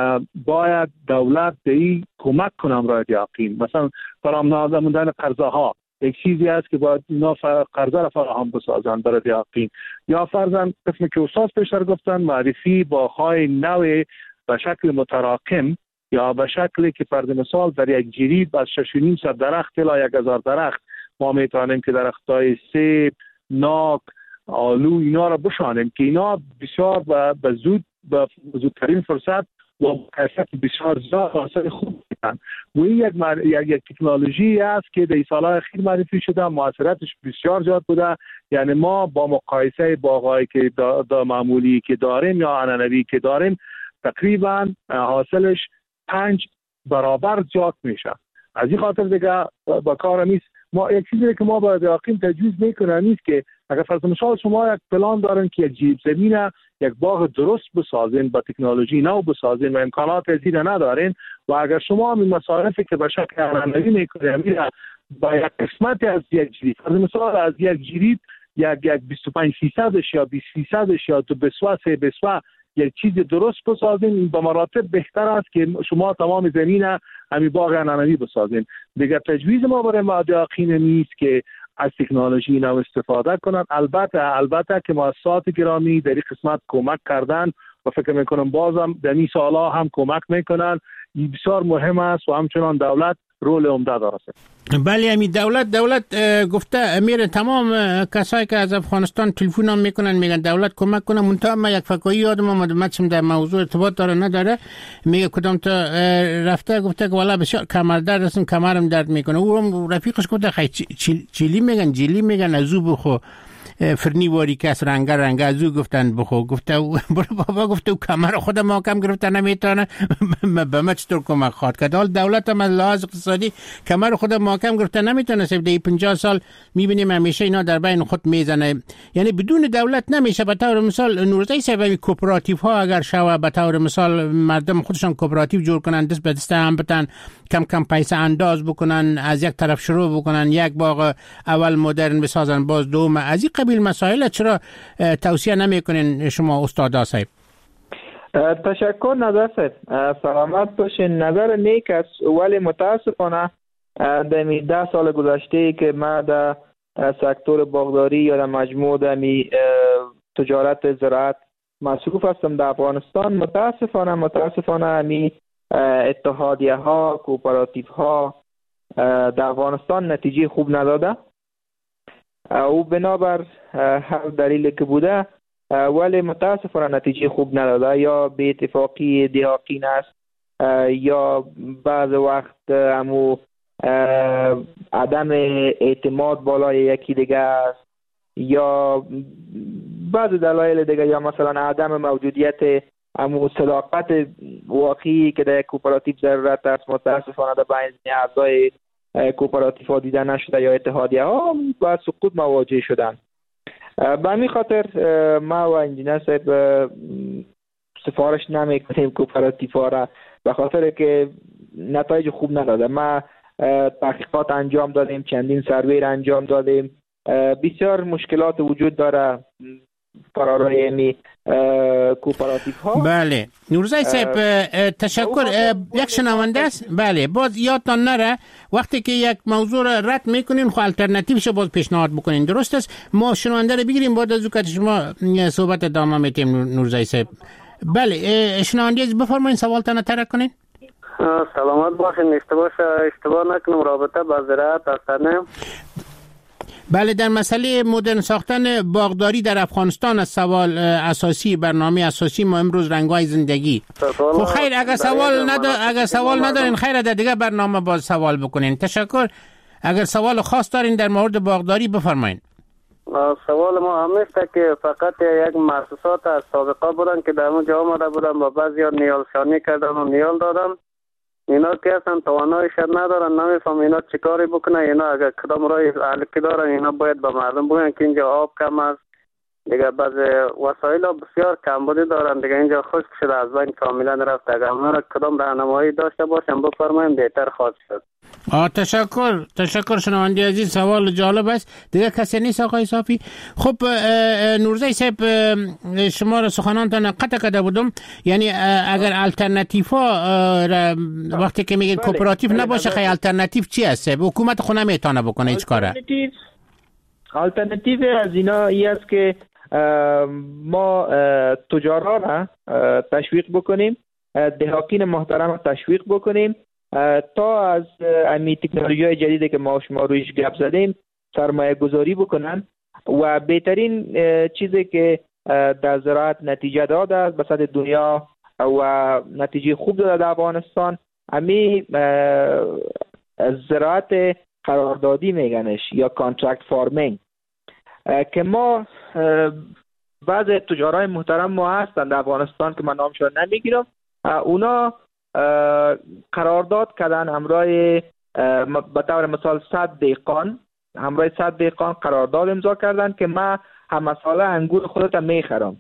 باید دولت به این کمک کنم رای یقین. مثلا فراهم نمودن قرضه ها یک چیزی است که باید اینا قرضه را فراهم بسازن برای یقین. یا فرضاً قسمی که استاد پیشتر گفتن معرفی باغ‌های نو به شکل متراکم یا به شکلی که فرض مثال در یک جریب از شش و نیم صد درخت تا یک هزار درخت ما میتونیم که درختای سیب، ناک، آلو اینا را بشانیم که اینا بسیار به زود به زودترین فرصت و کیفیت بسیار زیاد حاصل خوب میدن. و این یک, مر... یک یک تکنولوژی است که در سالهای اخیر معرفی شده، موثریتش بسیار زیاد بوده. یعنی ما با مقایسه باغایی که دا, دا معمولی که داریم یا عنعنوی که داریم تقریبا حاصلش پنج برابر زیاد میشه. از این خاطر دیگه با کار نیست. ما یک چیزی که ما باید یقین تجویز میکنه نیست که اگر فرض مثال شما یک پلان دارن که یک جیب زمینه یک باغ درست بسازین با تکنولوژی نو بسازین و امکانات زیاده ندارین و اگر شما همین مصارفی که به شکل عنعنوی میکنه میره با یک قسمت از یک جریب، فرض مثال از یک جریب یک یک بیست و پنج فیصدش یا بیست فیصدش یا تو بسوا سه بسوا یک چیز درست بسازین، به مراتب بهتر است که شما تمام زمینه همین باغ عنعنوی بسازین. دیگر تجویز ما برای مادیاقین نیست که از تکنولوژی نو استفاده کنند. البته البته که مؤسسات گرامی در این قسمت کمک کردن و فکر میکنم بازم در این سالها هم کمک میکنن. این بسیار مهم است و همچنان دولت رول عمده داره. بله همین دولت دولت گفته امیر تمام کسایی که از افغانستان تلفن هم میکنن میگن دولت کمک کنه. منتها من یک فکایی یادم اومد مچم در موضوع ارتباط داره نداره میگه کدام تا رفته گفته که والا بسیار کمر درد هستم کمرم درد میکنه. او رفیقش گفته خیلی چیلی میگن جیلی میگن ازو بخو فرنی واری کس رنگ رنگ ازو گفتن بخو. گفته برو بابا گفته او کمر خودم محکم گرفته نمیتونه به ما چطور کمک خواهد کرد. حال دولت هم از لحاظ اقتصادی کمر خودم محکم گرفته نمیتونه. سبده پنجاه سال میبینیم همیشه اینا در بین خود میزنه. یعنی بدون دولت نمیشه. به طور مثال نورزی صاحب کوپراتیو ها اگر شوه به طور مثال مردم خودشان کوپراتیو جور کنن دست به دست هم بتن کم کم پیسه انداز بکنن از یک طرف شروع بکنن یک باغ اول مدرن بسازن باز دوم از این قبیل مسائل چرا توصیه نمیکنین شما استاد صاحب؟ تشکر نظر صاحب سلامت باشین. نظر نیک است ولی متاسفانه در می ده سال گذشته که ما در سکتور باغداری یا در مجموع در می تجارت زراعت مصروف هستم در افغانستان متاسفانه متاسفانه می اتحادیه ها کوپراتیو ها در افغانستان نتیجه خوب نداده. او بنابر هر دلیلی که بوده ولی متاسفانه نتیجه خوب نداده. یا به اتفاقی دیاقین است یا بعض وقت امو عدم اعتماد بالای یکی دیگه است یا بعض دلایل دیگه یا مثلا عدم موجودیت امو صداقت واقعی که در کوپراتیو ضرورت است متاسفانه در بین اعضای کوپراتیو ها دیده نشده یا اتحادیه ها با سقوط مواجه شدن. به همین خاطر ما و انجینر صاحب سفارش نمیکنیم کوپراتیو ها را به خاطر که نتایج خوب نداده. ما تحقیقات انجام دادیم، چندین سرویر انجام دادیم، بسیار مشکلات وجود داره فرارای می کوپراتیو ها. بله نورزی صاحب تشکر. یک شنونده است. بله باز یادتان نره وقتی که یک موضوع را رد میکنین خو الटरनेटिवش باز پیشنهاد بکنین. درست است؟ ما شنونده رو بگیریم بعد از که شما صحبت ادامه میتیم نورزی صاحب. بله شنونده بفرمایید سوالتان ترک کنین. سلامت باشین. اشتباه اشتباه نکنم رابطه با زراعت هستن. بله در مسئله مدرن ساختن باغداری در افغانستان از سوال اساسی برنامه اساسی ما امروز رنگ‌های زندگی. خب خیر اگر سوال ندار اگر سوال ندارین خیر در دیگه برنامه باز سوال بکنین. تشکر. اگر سوال خاص دارین در مورد باغداری بفرمایید. سوال ما هم است که فقط یک مؤسسات از سابقه بودن که در اون جا آمده بودن با بعضی ها نیال شانی کردن و نیال دادن اینا که اصلا تواناییش ندارن، نمیفهم اینا چی کاری بکنه. اینا اگر کدام رای حلقی دارن اینا باید به مردم بگن که اینجا آب کم است، دیگه بعض وسایل بسیار کمبودی دارن، دیگه اینجا خشک شده از بین کاملا رفت. اگر اونا را کدام راهنمایی داشته باشن بفرمایید بهتر خواهد شد. آه تشکر تشکر شنونده عزیز، سوال جالب است. دیگه کسی نیست آقای صافی؟ خب نورزی صاحب شما را سخنانتان قطع کرده بودم، یعنی اگر الटरनेटिव وقتی که میگید کوپراتیو نباشه خیلی الटरनेटिव چی هست؟ حکومت خود نمیتونه بکنه هیچ کاره. الटरनेटिव از اینا ای است که ما تجارا را تشویق بکنیم، دهاکین محترم را تشویق بکنیم تا از امی تکنولوژی های جدیدی که ما شما رویش گپ زدیم سرمایه گذاری بکنن و بهترین چیزی که در زراعت نتیجه داده به سطح دنیا و نتیجه خوب داده در افغانستان امی زراعت قراردادی میگنش یا کانترکت فارمینگ که ما بعض تجارای محترم ما هستند در افغانستان که من نامشون نمیگیرم، اونا قرارداد کردن همراه به طور مثال صد دهقان، همراه صد دهقان قرارداد امضا کردن که من هم ساله انگور خودت میخرم.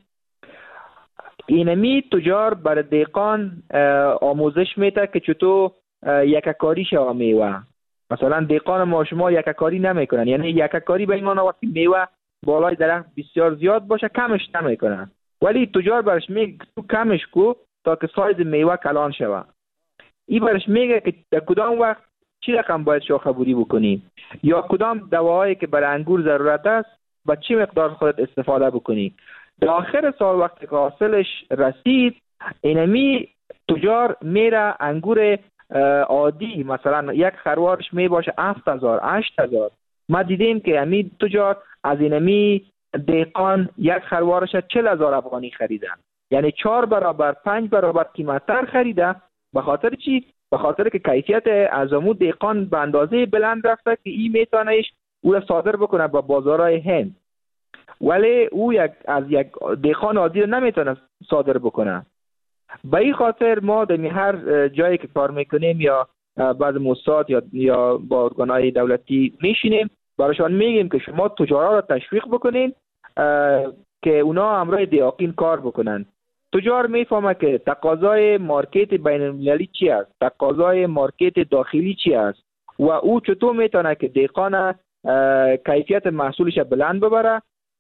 اینمی تجار بر دهقان آموزش میده که چطور یککاری شوه میوه. مثلا دهقان ما شما یککاری نمیکنن، یعنی یککاری به این معنی وقتی میوه بالای درخت بسیار زیاد باشه کمش نمیکنن، ولی تجار برش میگه تو کمش کو تا که سایز میوه کلان شوه. این برش میگه که در کدام وقت چی رقم باید شاخه بوری بکنی یا کدام دواهایی که برای انگور ضرورت است با چی مقدار خودت استفاده بکنی. در آخر سال وقتی که حاصلش رسید اینمی تجار میره انگور عادی مثلا یک خروارش می باشه هفت هزار هشت هزار. ما دیدیم که امی تجار از اینمی دهقان یک خروارش چهل هزار افغانی خریدن، یعنی چهار برابر پنج برابر قیمتتر خریده. به خاطر چی؟ به خاطر که کیفیت از امو دهقان به اندازه بلند رفته که این میتونهش او را صادر بکنه به بازارهای هند، ولی او یک از یک دهقان عادی رو نمیتونه صادر بکنه. به این خاطر ما در هر جایی که کار میکنیم یا بعض موسسات یا یا با ارگانهای دولتی میشینیم براشان میگیم که شما تجارا را تشویق بکنین که اونا همراه دهاقین کار بکنن. تجار میفهمه که تقاضای مارکت بین المللی چی است، تقاضای مارکت داخلی چی است و او چطور میتونه که دهقان کیفیت محصولش بلند ببره،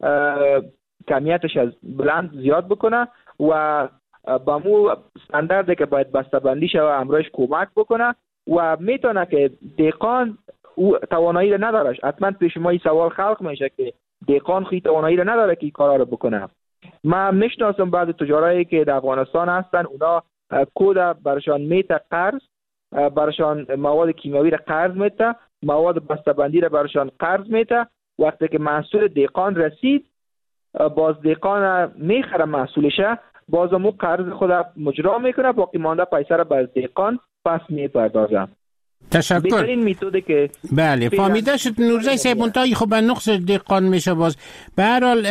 کمیتش از بلند زیاد بکنه و با مو استانداردی که باید بسته‌بندی شوه امروش کمک بکنه و میتونه که دهقان او توانایی را نداره. حتما پیش ما این سوال خلق میشه که دهقان خیلی توانایی را نداره که این کارا رو بکنه. ما میشناسم بعض تجارایی که در افغانستان هستن اونا کد برشان میته قرض، برشان مواد کیمیاوی را قرض میته، مواد بسته‌بندی را برشان قرض میته. وقتی که محصول دهقان رسید باز دهقان میخره محصولشه، باز مو قرض خود مجرا میکنه، باقی مانده پیسه را بر دهقان پس میپردازه. تشکر. بهترین میتوده که بله فهمیده شد نورزی صاحب منتهی خب نقص دهقان میشه. باز به هر حال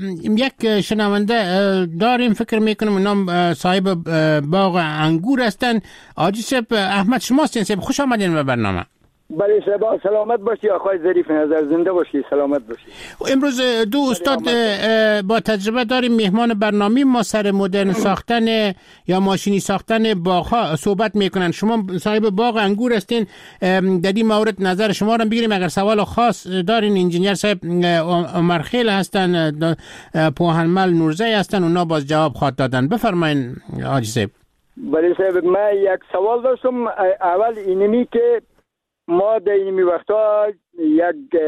یک شنونده داریم فکر میکنم نام صاحب باغ انگور هستن. حاجی صاحب احمد شما هستین صاحب، خوش آمدین به برنامه. بله صاحب سلامت باشی آقای ظریف نظر، زنده باشی، سلامت باشی. امروز دو استاد با تجربه داریم مهمان برنامه ما سر مدرن ساختن یا ماشینی ساختن باغ‌ها صحبت میکنن. شما صاحب باغ انگور هستین، در این مورد نظر شما رو بگیریم. اگر سوال خاص دارین انجینیر صاحب عمر خیل هستن، پوهنمل نورزی هستن، اونا باز جواب خواهد دادن. بفرمایین حاجی صاحب. بله صاحب من یک سوال داشتم. اول اینمی که ما در اینمی وقتا یک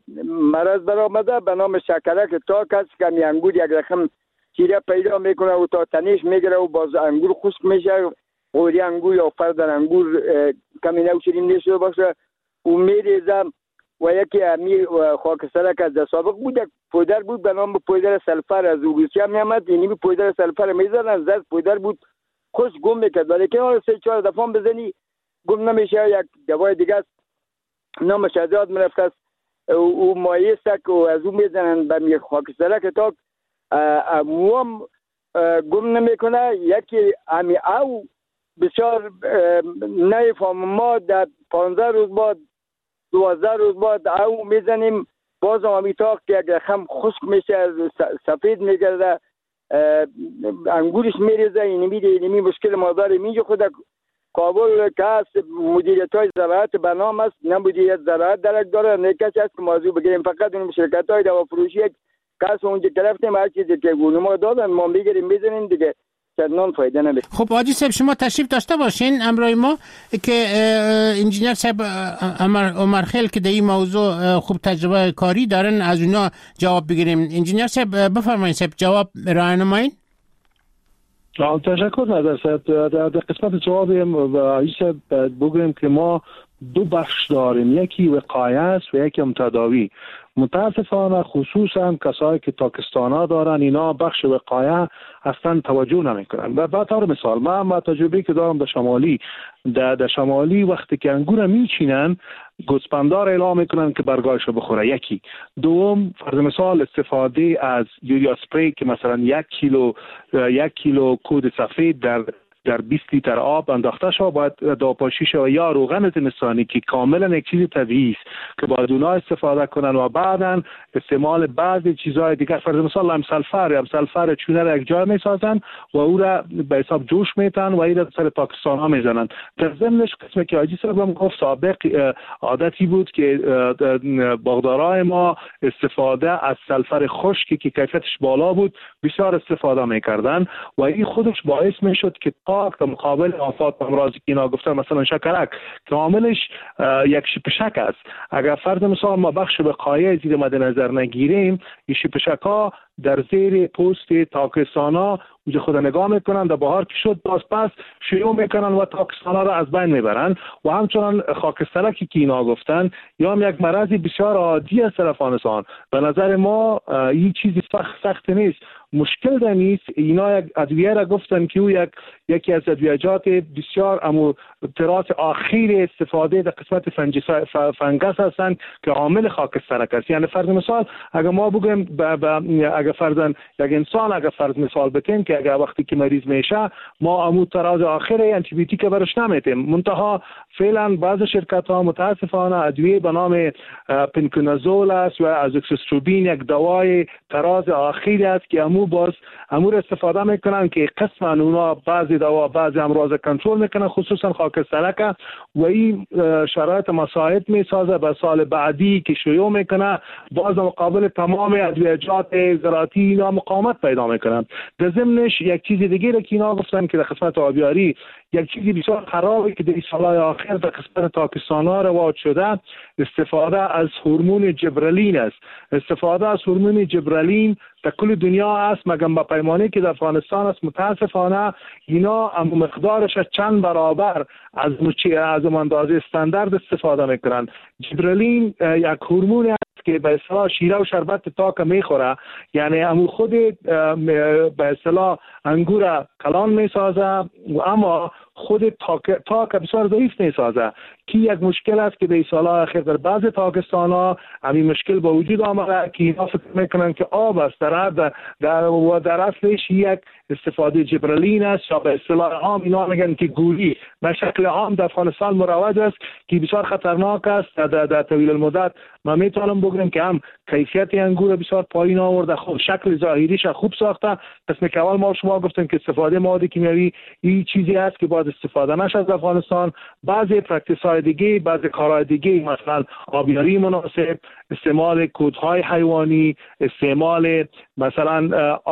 مرض برآمده به نام شکرک، تا کسی که انگور یک رقم چیره پیدا میکنه و تا تنیش میگیره و باز انگور خشک میشه، قوری انگور یا فرد انگور کمی نوشیرین نشده باشه و میریزه. و یکی امی خاکسترک از سابق بود، یک پودر بود به نام پودر سلفر، از روسیه میامد. اینمی پودر سلفر میزنن، زرد پودر بود، خوش گم میکرد، ولی که حالا سه چهار دفعه بزنی گم نمیشه. یک دوای دیگه است نامش یاد میرفت است او مایه است و از اون میزنن به می خاکسترک تا موام گم نمیکنه. یکی امی او بسیار نمیفهم. ما در پانزده روز بعد دوازده روز بعد او میزنیم، باز هم امیتاق که اگر خم خشک میشه سفید میگرده، انگورش میریزه. اینمی ده اینمی مشکل ما داره. میگه خود کابل که هست مدیریت های زراعت برنامه است، نه مدیریت زراعت درک داره، نه کسی هست که موضوع بگیریم. فقط اون شرکت های دوا فروشی کس اونجا گرفتیم، هر چیزی که ما دادن ما میگیریم میزنیم دیگه، چندان فایده نداره. خب حاجی صاحب شما تشریف داشته باشین امروی ما که انجینیر صاحب عمر خیل که در این موضوع خوب تجربه کاری دارن از اونا جواب بگیریم. انجینیر صاحب بفرمایید صاحب جواب راهنمایین. تشکر نظر صاحب. در قسمت جواب ایسا بگویم که ما دو بخش داریم، یکی وقایه است و یکی هم تداوی. متاسفانه خصوصا کسایی که تاکستانا دارن اینا بخش وقایه اصلا توجه نمیکنن. و به طور مثال من با تجربه که دارم در شمالی در, در شمالی وقتی که انگور میچینن گوسپندار اعلام میکنن که برگایشو بخوره. یکی دوم فرض مثال استفاده از یوریا سپری که مثلا یک کیلو یک کیلو کود سفید در در بیست لیتر آب انداخته شود، باید داپاشی شود یا روغن زمستانی که کاملا یک چیز طبیعی است که باید اونا استفاده کنن و بعداً استعمال بعضی چیزهای دیگر. فرض مثال هم سلفر هم سلفر چونه را یک جای میسازن و او را به حساب جوش میتن و این را سر پاکستان ها میزنن. در ضمنش قسمی که حاجی صاحب هم گفت سابق عادتی بود که باغدارای ما استفاده از سلفر خشکی که کیفیتش بالا بود بسیار استفاده میکردن و این خودش باعث میشد که تا مقابل آفات امراضی که اینا گفتن مثلا شکرک که عاملش یک شیپشک است. اگر فرض مثال ما بخش وقایه زیر مد نظر نگیریم، این شیپشک ها در زیر پوست تاکستانا اونجا خود نگاه میکنن، در بهار که شد باز پس شیوع میکنن و تاکستانا را از بین میبرن. و همچنان خاکسترکی که اینا گفتن یا هم یک مرضی بسیار عادی است در افغانستان. به نظر ما این چیزی سخت سخت نیست. مشکل در نیست. اینا یک ادویه را گفتن که او یک یکی از ادویجات بسیار امو تراس آخیر استفاده در قسمت فنگس هستند که عامل خاکسترک است. یعنی فرض مثال اگر ما بگیم اگر فرضاً یک انسان اگر فرض مثال بتیم که اگر وقتی که مریض میشه ما امو تراس آخر انتی بیوتیک برش نمیتیم، منتها فعلا بعض شرکت ها متاسفانه ادویه به نام پنکنازول است و ازوکسیستروبین یک دوای تراس آخری است که امو باز امور استفاده میکنن که قسما اونا بعضی دوا بعضی امراض کنترل میکنن خصوصا خاکسترک و این شرایط مساعد میسازه به سال بعدی که شیوع میکنه باز مقابل تمام ادویجات زراعتی اینا مقاومت پیدا میکنن. در ضمنش یک چیز دیگه که اینا گفتن که در قسمت آبیاری یک چیزی بسیار خرابه که در این سالهای آخر در قسمت تاکستانا رواج شده استفاده از هورمون جبرالین است. استفاده از هورمون جبرالین در کل دنیا است مگر با پیمانی که در افغانستان است. متاسفانه اینا هم مقدارش چند برابر از از اندازه استاندارد استفاده میکنن. جبرالین یک هورمون که به اصطلاح شیره و شربت تاک میخوره، یعنی امو خود به اصطلاح انگور کلان میسازه و اما خود تاک تاک بسیار ضعیف میسازه که یک مشکل است که در سال‌های اخیر در بعض پاکستان‌ها همین مشکل با وجود آمده که اینا فکر میکنن که آب است در در, در و در اصلش یک استفاده جبرالین است یا به اصطلاح عام اینا میگن که گولی به شکل عام در افغانستان مروج است که بسیار خطرناک است. در, در طویل المدت ما میتونم بگم که هم کیفیت انگور بسیار پایین آورده، خود شکل ظاهریش خوب ساخته. قسم که اول ما شما گفتیم که استفاده مواد کیمیایی این چیزی است که باید استفاده نشه از افغانستان. بعضی پرکتیس‌های دیگه بعضی کارهای دیگه مثلا آبیاری مناسب، استعمال کودهای حیوانی، استعمال مثلا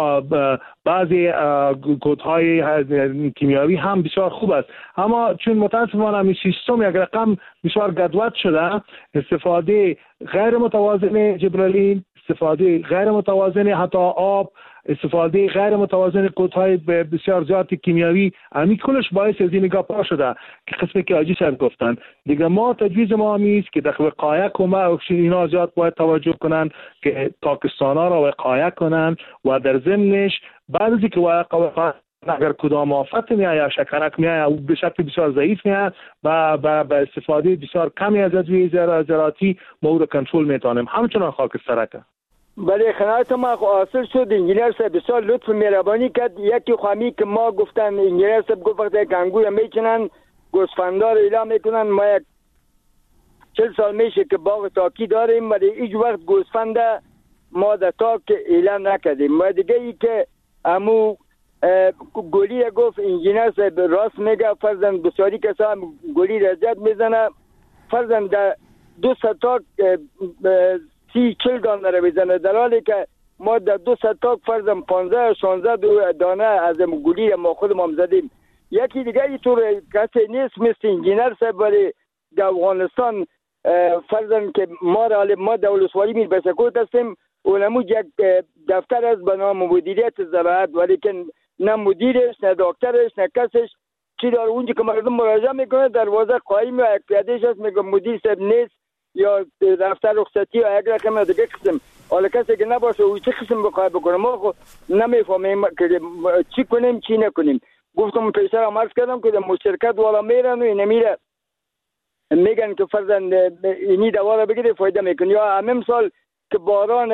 بعضی کودهای کیمیایی هم بسیار خوب است. اما چون متاسفانه این سیستم یک رقم بسیار گدوت شده، استفاده غیر متوازن جبرالین، استفاده غیر متوازن حتی آب، استفاده غیر متوازن کودهای بسیار زیاد کیمیایی، همین کلش باعث از این گپا شده که قسمی که حاجی صاحب گفتن دیگه. ما تجویز ما همیست که در وقایه کمک اینا زیاد باید توجه کنن که تاکستانا را وقایه کنن و در ضمنش بعد از اینکه وقایه اگر کدام آفت میاد یا شکرک میاد او به شکل بسیار ضعیف میاد و با استفاده بسیار کمی از ادویه زراعتی ما او را کنترل میتونیم. همچنان خاکسترک بله خدمت ما حاصل شد. انجینر صاحب بسیار لطف مهربانی کرد. یکی خوامی که ما گفتن انجینر صاحب گفت وقتی که انگور میچنن گوسفندار اعلام میکنن. ما یک چل سال میشه که باغ تاکی داریم ولی هیچ وقت گوسفند ما در تاک اعلام نکردیم. ما دیگه ای که امو گلی گفت انجینر صاحب راست میگه. فرزند بسیاری کسا هم گلی رجت میزنه. فرزند در دو ستاک سی چل دانه رو میزنه، در حالی که ما در دو ستاک فرزند پانزده شانزده دانه از گلی ما خود ما زدیم. یکی دیگه اینطور کسی نیست مثل انجینر صاحب ولی در افغانستان فرزند که ما را ما در ولسوالی میر بسکوت هستیم. اونمو یک دفتر از به نام مدیریت زراعت ولی که نه مدیرش نه دکترش نه کسش چی داره. اونجا که مردم مراجعه میکنه دروازه قایم یا یک پیادهش هست میگه مدیر صاحب نیست یا دفتر رخصتی یا یک رقم دیگه قسم. حالا کسی که نباشه او چه قسم بخواه بکنه ما خود نمیفهمیم که چی کنیم چی نکنیم. گفتم پیشتر عرض کردم که مشترکت والا میرن و این میره میگن که فرزند اینی دوا رو بگیره فایده میکنه. یا همین سال که باران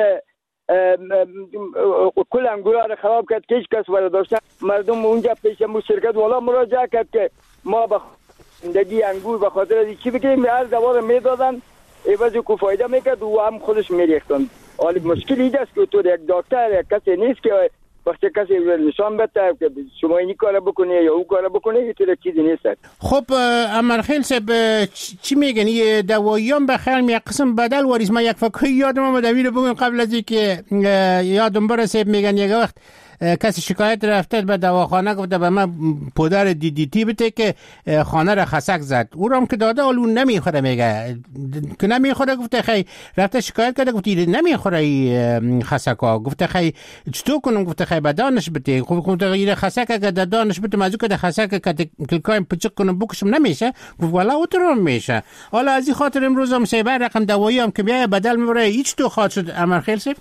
کل انگورا رو خراب کرد که هیچ کس برداشتن مردم اونجا پیش مشترکت والا مراجعه کرد که ما به زندگی انگور به خاطر از چی بگیریم. هر دوا رو میدادن عوض کو فایده میکرد و هم خودش میریختن. حالا مشکل اینجا است که تو یک دکتر یک کسی نیست که وقتی کسی نشان بده که شما اینی کار بکنه یا او کار بکنه یه طور چیزی نیست. خب امرخیل صاحب چی میگن یه دواییان بخیر می قسم بدل واریز. ما یک فکر یادم اومد دویر بگم قبل از اینکه یادم برسه میگن یک وقت کسی شکایت رفته به دواخانه گفته به من پودر دی دی تی بده که خانه را خسک زد. او را هم که داده اون نمیخوره میگه که نمیخوره. گفته خی رفته شکایت کرده گفته نمیخوره خسکا. گفته خی چطور کنم؟ گفته خی به دانش بده. خب گفته این خسک اگه در دانش بده مازو که خسک که کلکایم پچک کنم بکشم نمیشه. گفت والا اوترم میشه. حالا از این خاطر امروز هم سه رقم دوایی هم که میای بدل میبره. هیچ تو خاطر شد امرخیل صاحب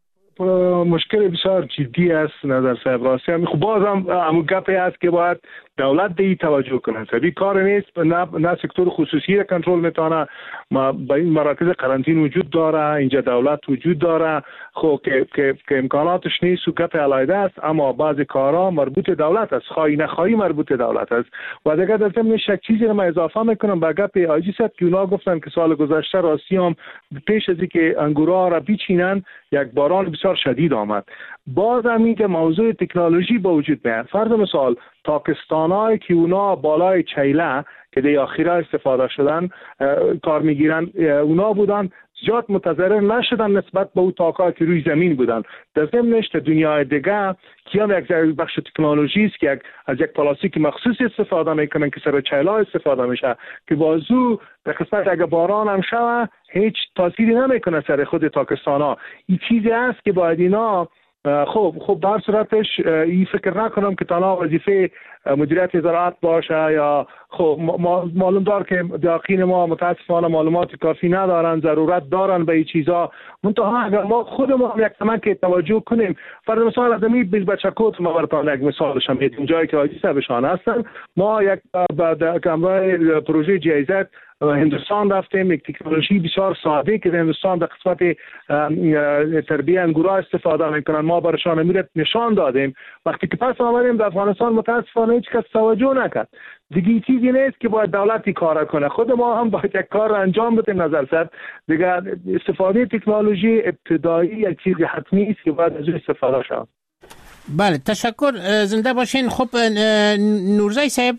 مشکل بسیار جدی است نظر صاحب راستی. هم خب بازم همون گپی است که باید دولت دی توجه کنه. سبی کار نیست نه, نه سکتور خصوصی را کنترل میتونه. ما با این مراکز قرنطین وجود داره، اینجا دولت وجود داره خب که که, که امکاناتش نیست و گپ علیحده است. اما بعضی کارا مربوط دولت است، خواهی نخواهی مربوط دولت است. و دیگه در ضمن یک چیزی رو ما اضافه میکنم به گپ آیجی صاحب که اونا گفتن که سال گذشته راستی هم پیش از اینکه انگورا را بچینن یک باران بسیار شدید آمد. باز همین که موضوع تکنولوژی با وجود میاد. فرض مثال تاکستانای که اونا بالای چیله که دی آخیره استفاده شدن کار میگیرن اونا بودن زیاد متضرر نشدن نسبت به اون تاکا که روی زمین بودن. در ضمنش در دنیای دیگه که هم یک بخش تکنولوژی است که از یک پلاستیک مخصوصی استفاده میکنن که سر چیلا استفاده میشه که بازو در قسمت اگه باران هم شوه هیچ تاثیری نمیکنه سر خود تاکستانا. این چیزی است که باید اینا خب خب در صورتش این فکر نکنم که تنها وظیفه مدیریت زراعت باشه یا خب معلوم دار که داخل ما متاسفانه معلومات کافی ندارن، ضرورت دارن به این چیزا. منتها اگر ما خودمون یک کمک توجه کنیم. فرض مثال از این بیل بچکوت ما براتون یک مثالش میدم جایی که آیجی صاحبشان هستن. ما یک بعد کمرای پروژه جایزت هندوستان رفتیم. یک تکنولوژی بسیار ساده که در هندوستان در قسمت تربیت انگورا استفاده میکنن ما براشون میرت نشان دادیم. وقتی که پس آمدیم در افغانستان متاسفانه هیچ کس توجه نکرد. دیگه چیزی نیست که باید دولتی کار کنه، خود ما هم باید یک کار انجام بدیم. نظر صاحب دیگه استفاده تکنولوژی ابتدایی یک چیز حتمی است که باید از استفاده شود. بله تشکر، زنده باشین. خب نورزی صاحب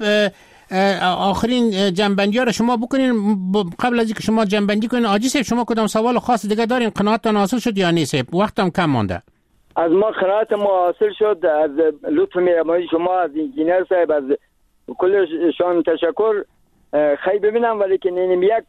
آخرین جنبندی ها رو شما بکنین قبل از اینکه شما جنبندی کنین. آجی صاحب شما کدام سوال خاص دیگه دارین؟ قناعتتان حاصل شد یا نیست؟ وقتم کم مونده. از ما قناعت ما حاصل شد. از لطف مهربانی شما، از انجینر صاحب، از کلشان تشکر. خیلی ببینم ولی که نیم یک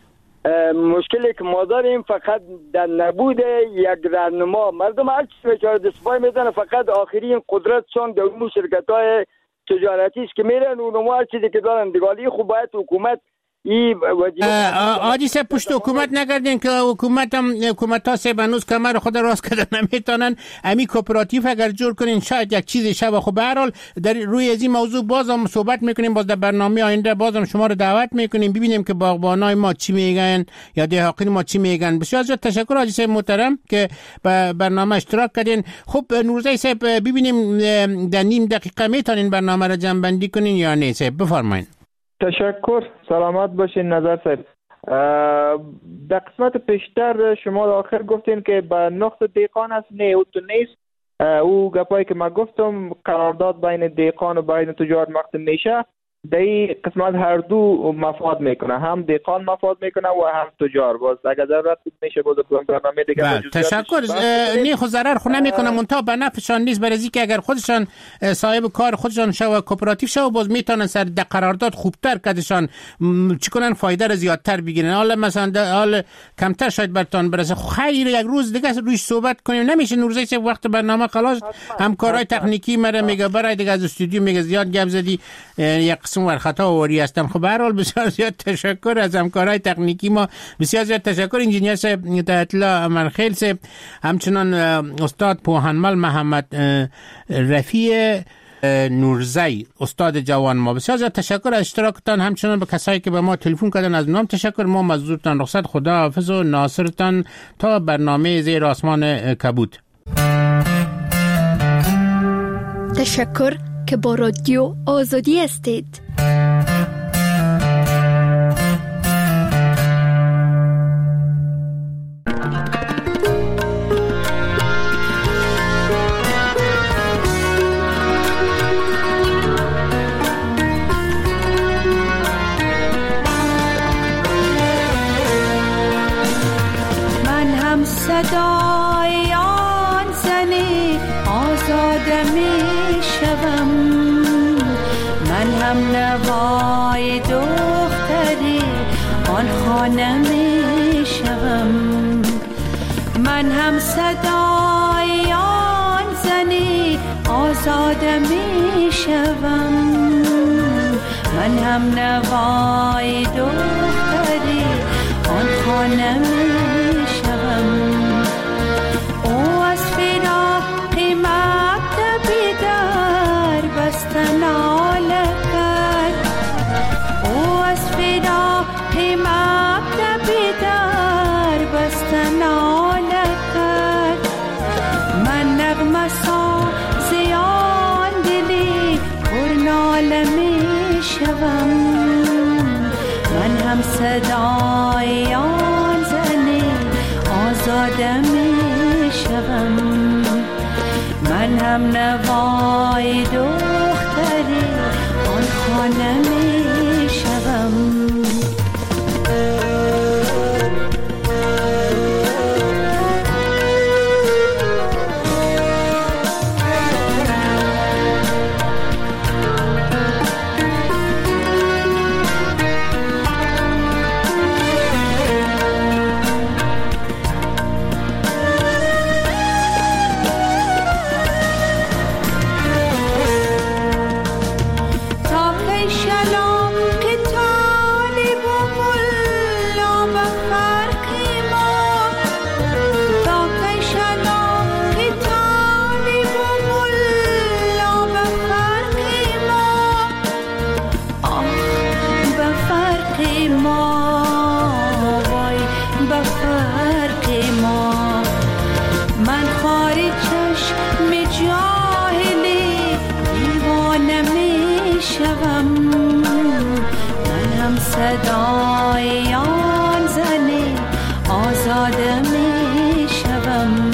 مشکلی که ما داریم فقط در نبود یک راهنما. مردم هر چیز بیچاره دستپای میزنه، فقط آخرین قدرتشون در اون شرکت‌های تجارتی است که میرن اونم هر چیزی که دارن دیگه. خوب باید حکومت این وجه آجی سه پشت حکومت نگردین که حکومت هم حکومت ها سه بنوز کمر خود راست کردن نمیتونن. امی کوپراتیو اگر جور کنین شاید یک چیزی شبه. خب به هر حال در روی از این موضوع باز هم صحبت میکنیم، باز در برنامه آینده باز هم شما رو دعوت میکنیم ببینیم که باغبانای ما چی میگن یا دهقان ما چی میگن. بسیار زیاد تشکر حاجی صاحب محترم که به برنامه اشتراک کردین. خب نورزی صاحب ببینیم در نیم دقیقه میتونین برنامه رو جمع بندی کنین یا نه صاحب؟ بفرمایید. تشکر، سلامت باشین نظر صاحب. در قسمت پیشتر شما آخر گفتین که به نقص دهقان است، نه او تو نیست. او گپایی که من گفتم قرارداد بین دهقان و بین تجار وقت میشه، در این قسمت هر دو مفاد میکنه، هم دهقان مفاد میکنه و هم تجار. باز اگر ضرورت میشه باز برنامه دیگه. تشکر. نه خود ضرر خو نمیکنه، منتها به نفعشان نیست، برای اینکه اگر خودشان صاحب کار خودشان شو کوپراتیو شو باز میتونن سر د قرارداد خوبتر کدشان چیکنن فایده رو زیادتر بگیرن. حالا مثلا حالا کمتر شاید برتون برسه. خیر یک روز دیگه روش صحبت کنیم. نمیشه نورزی صاحب وقت برنامه خلاص. همکارای تکنیکی مره میگه برای دیگه از استودیو میگه زیاد گپ زدی یک قسم ور خطا آوری هستم. خب به هر حال بسیار زیاد تشکر از همکارای تکنیکی ما. بسیار زیاد تشکر انجینیر صاحب اطلاع امرخیل صاحب، همچنان استاد پوهنمل محمد رفیع نورزی استاد جوان ما. بسیار زیاد تشکر از اشتراکتان، همچنان به کسایی که به ما تلفن کردن از نام تشکر. ما مزدورتان رخصت، خدا حافظ و ناصرتان تا برنامه زیر آسمان کبود. تشکر که با رادیو آزادی هستید. من هم صدای آن زنی آزاده می شوم، من هم نوای دختری آن خانه می شوم، من هم صدای آن زنی آزاده می شوم، من هم نوای دختری آن خانه می شوم. او از فراق مکتب در بستن ناله کرد، او از فراق مکتب در بستن ناله کرد. من نغمه ساز آن دلی پر ناله می شوم، من هم صدای آن زنی آزاده می شوم، من هم نوای دختری آن خانه می شوم. صدای آن زنی آزاده می شوم.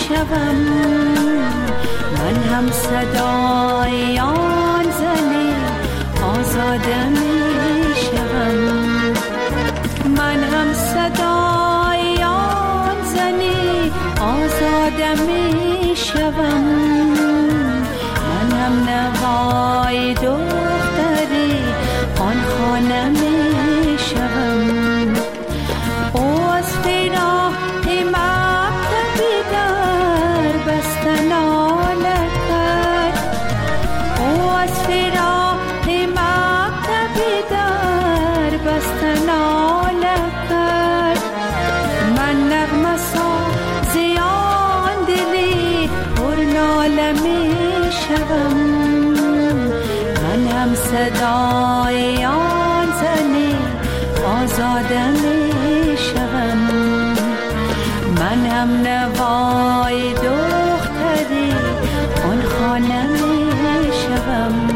شوم، من هم صدای آن زن آزاده می شوم، من هم صدای آن زن آزاده می شوم، من هم نوای دختری آن خانه می شوم. او از فراق مکتبی در بستن آله کرد، او از فراق مکتبی در بستن آله کرد، من نغمه سازی آن دلی پر ناله می شوم، من هم صدای آن زن آزاده می شوم، من هم نوای دختری آن خانه می شوم.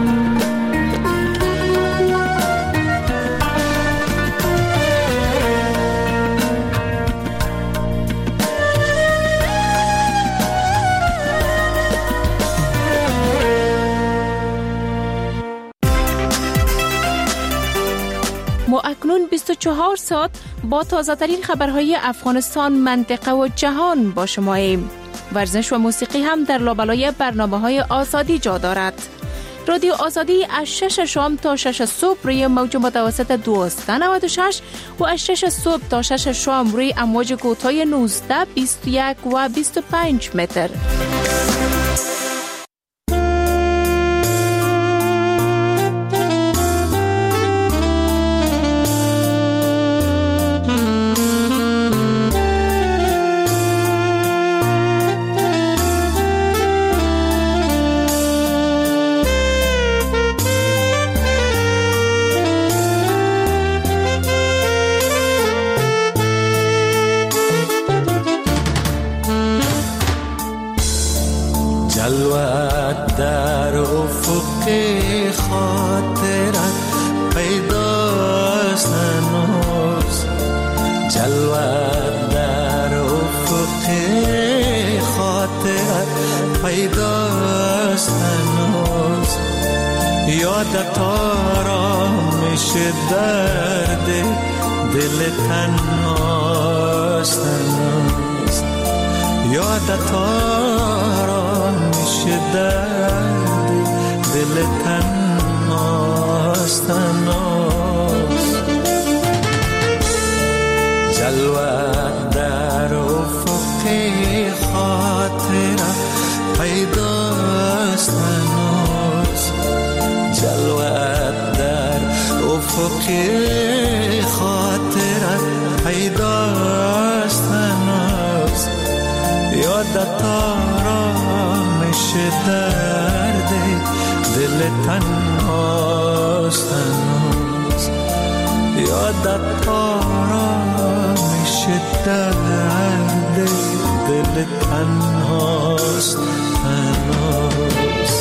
ما اکنون بیست و چهار ساعت با تازه ترین خبرهای افغانستان، منطقه و جهان با شماییم. ورزش و موسیقی هم در لابلای برنامه‌های آزادی جا دارد. رادیو آزادی از شش شام تا شش صبح روی موج متوسط دویست و نود و شش و از شش صبح تا شش شام روی امواج کوتاه نوزده، بیست و یک و بیست و پنج متر. جلوت در افق خاطرت پیداست هنوز، جلوت در افق خاطرت پیداست هنوز، یادت آرامش درد دل تنهاست هنوز، یادت آرامش درد دل تنهاست هنوز، جلوت در افق خاطرت پیداست هنوز، جلوت در افق خاطرت پیداست هنوز، یادت آرامش درد دل تنهاست هنوز، یادت آرامش درد دل تنهاست هنوز.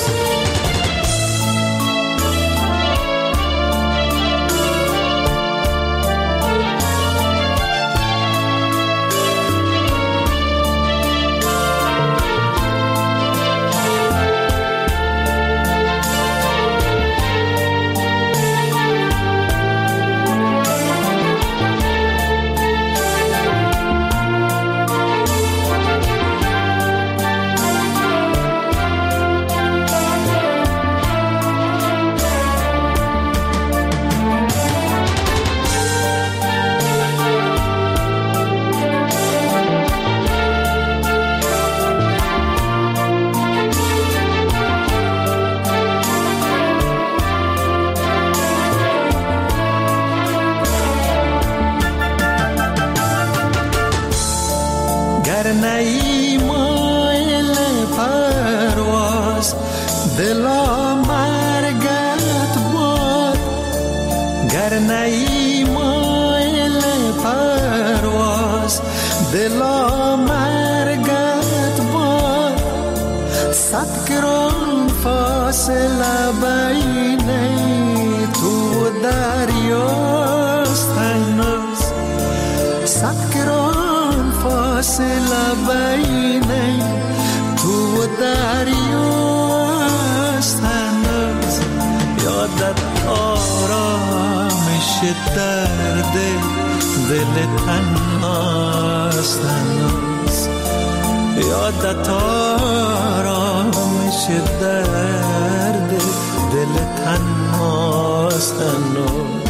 نئی مایل پرواز دلا مرگت باد، گر نئی مایل پرواز دلا مرگت باد، صد گران فاصله بین تو و دریاست هنوز، صد گران فاصله فاصله بین تو و دریاست هنوز یادت آرامش درد دل تنهاست هنوز یادت آرامش درد دل تنهاست هنوز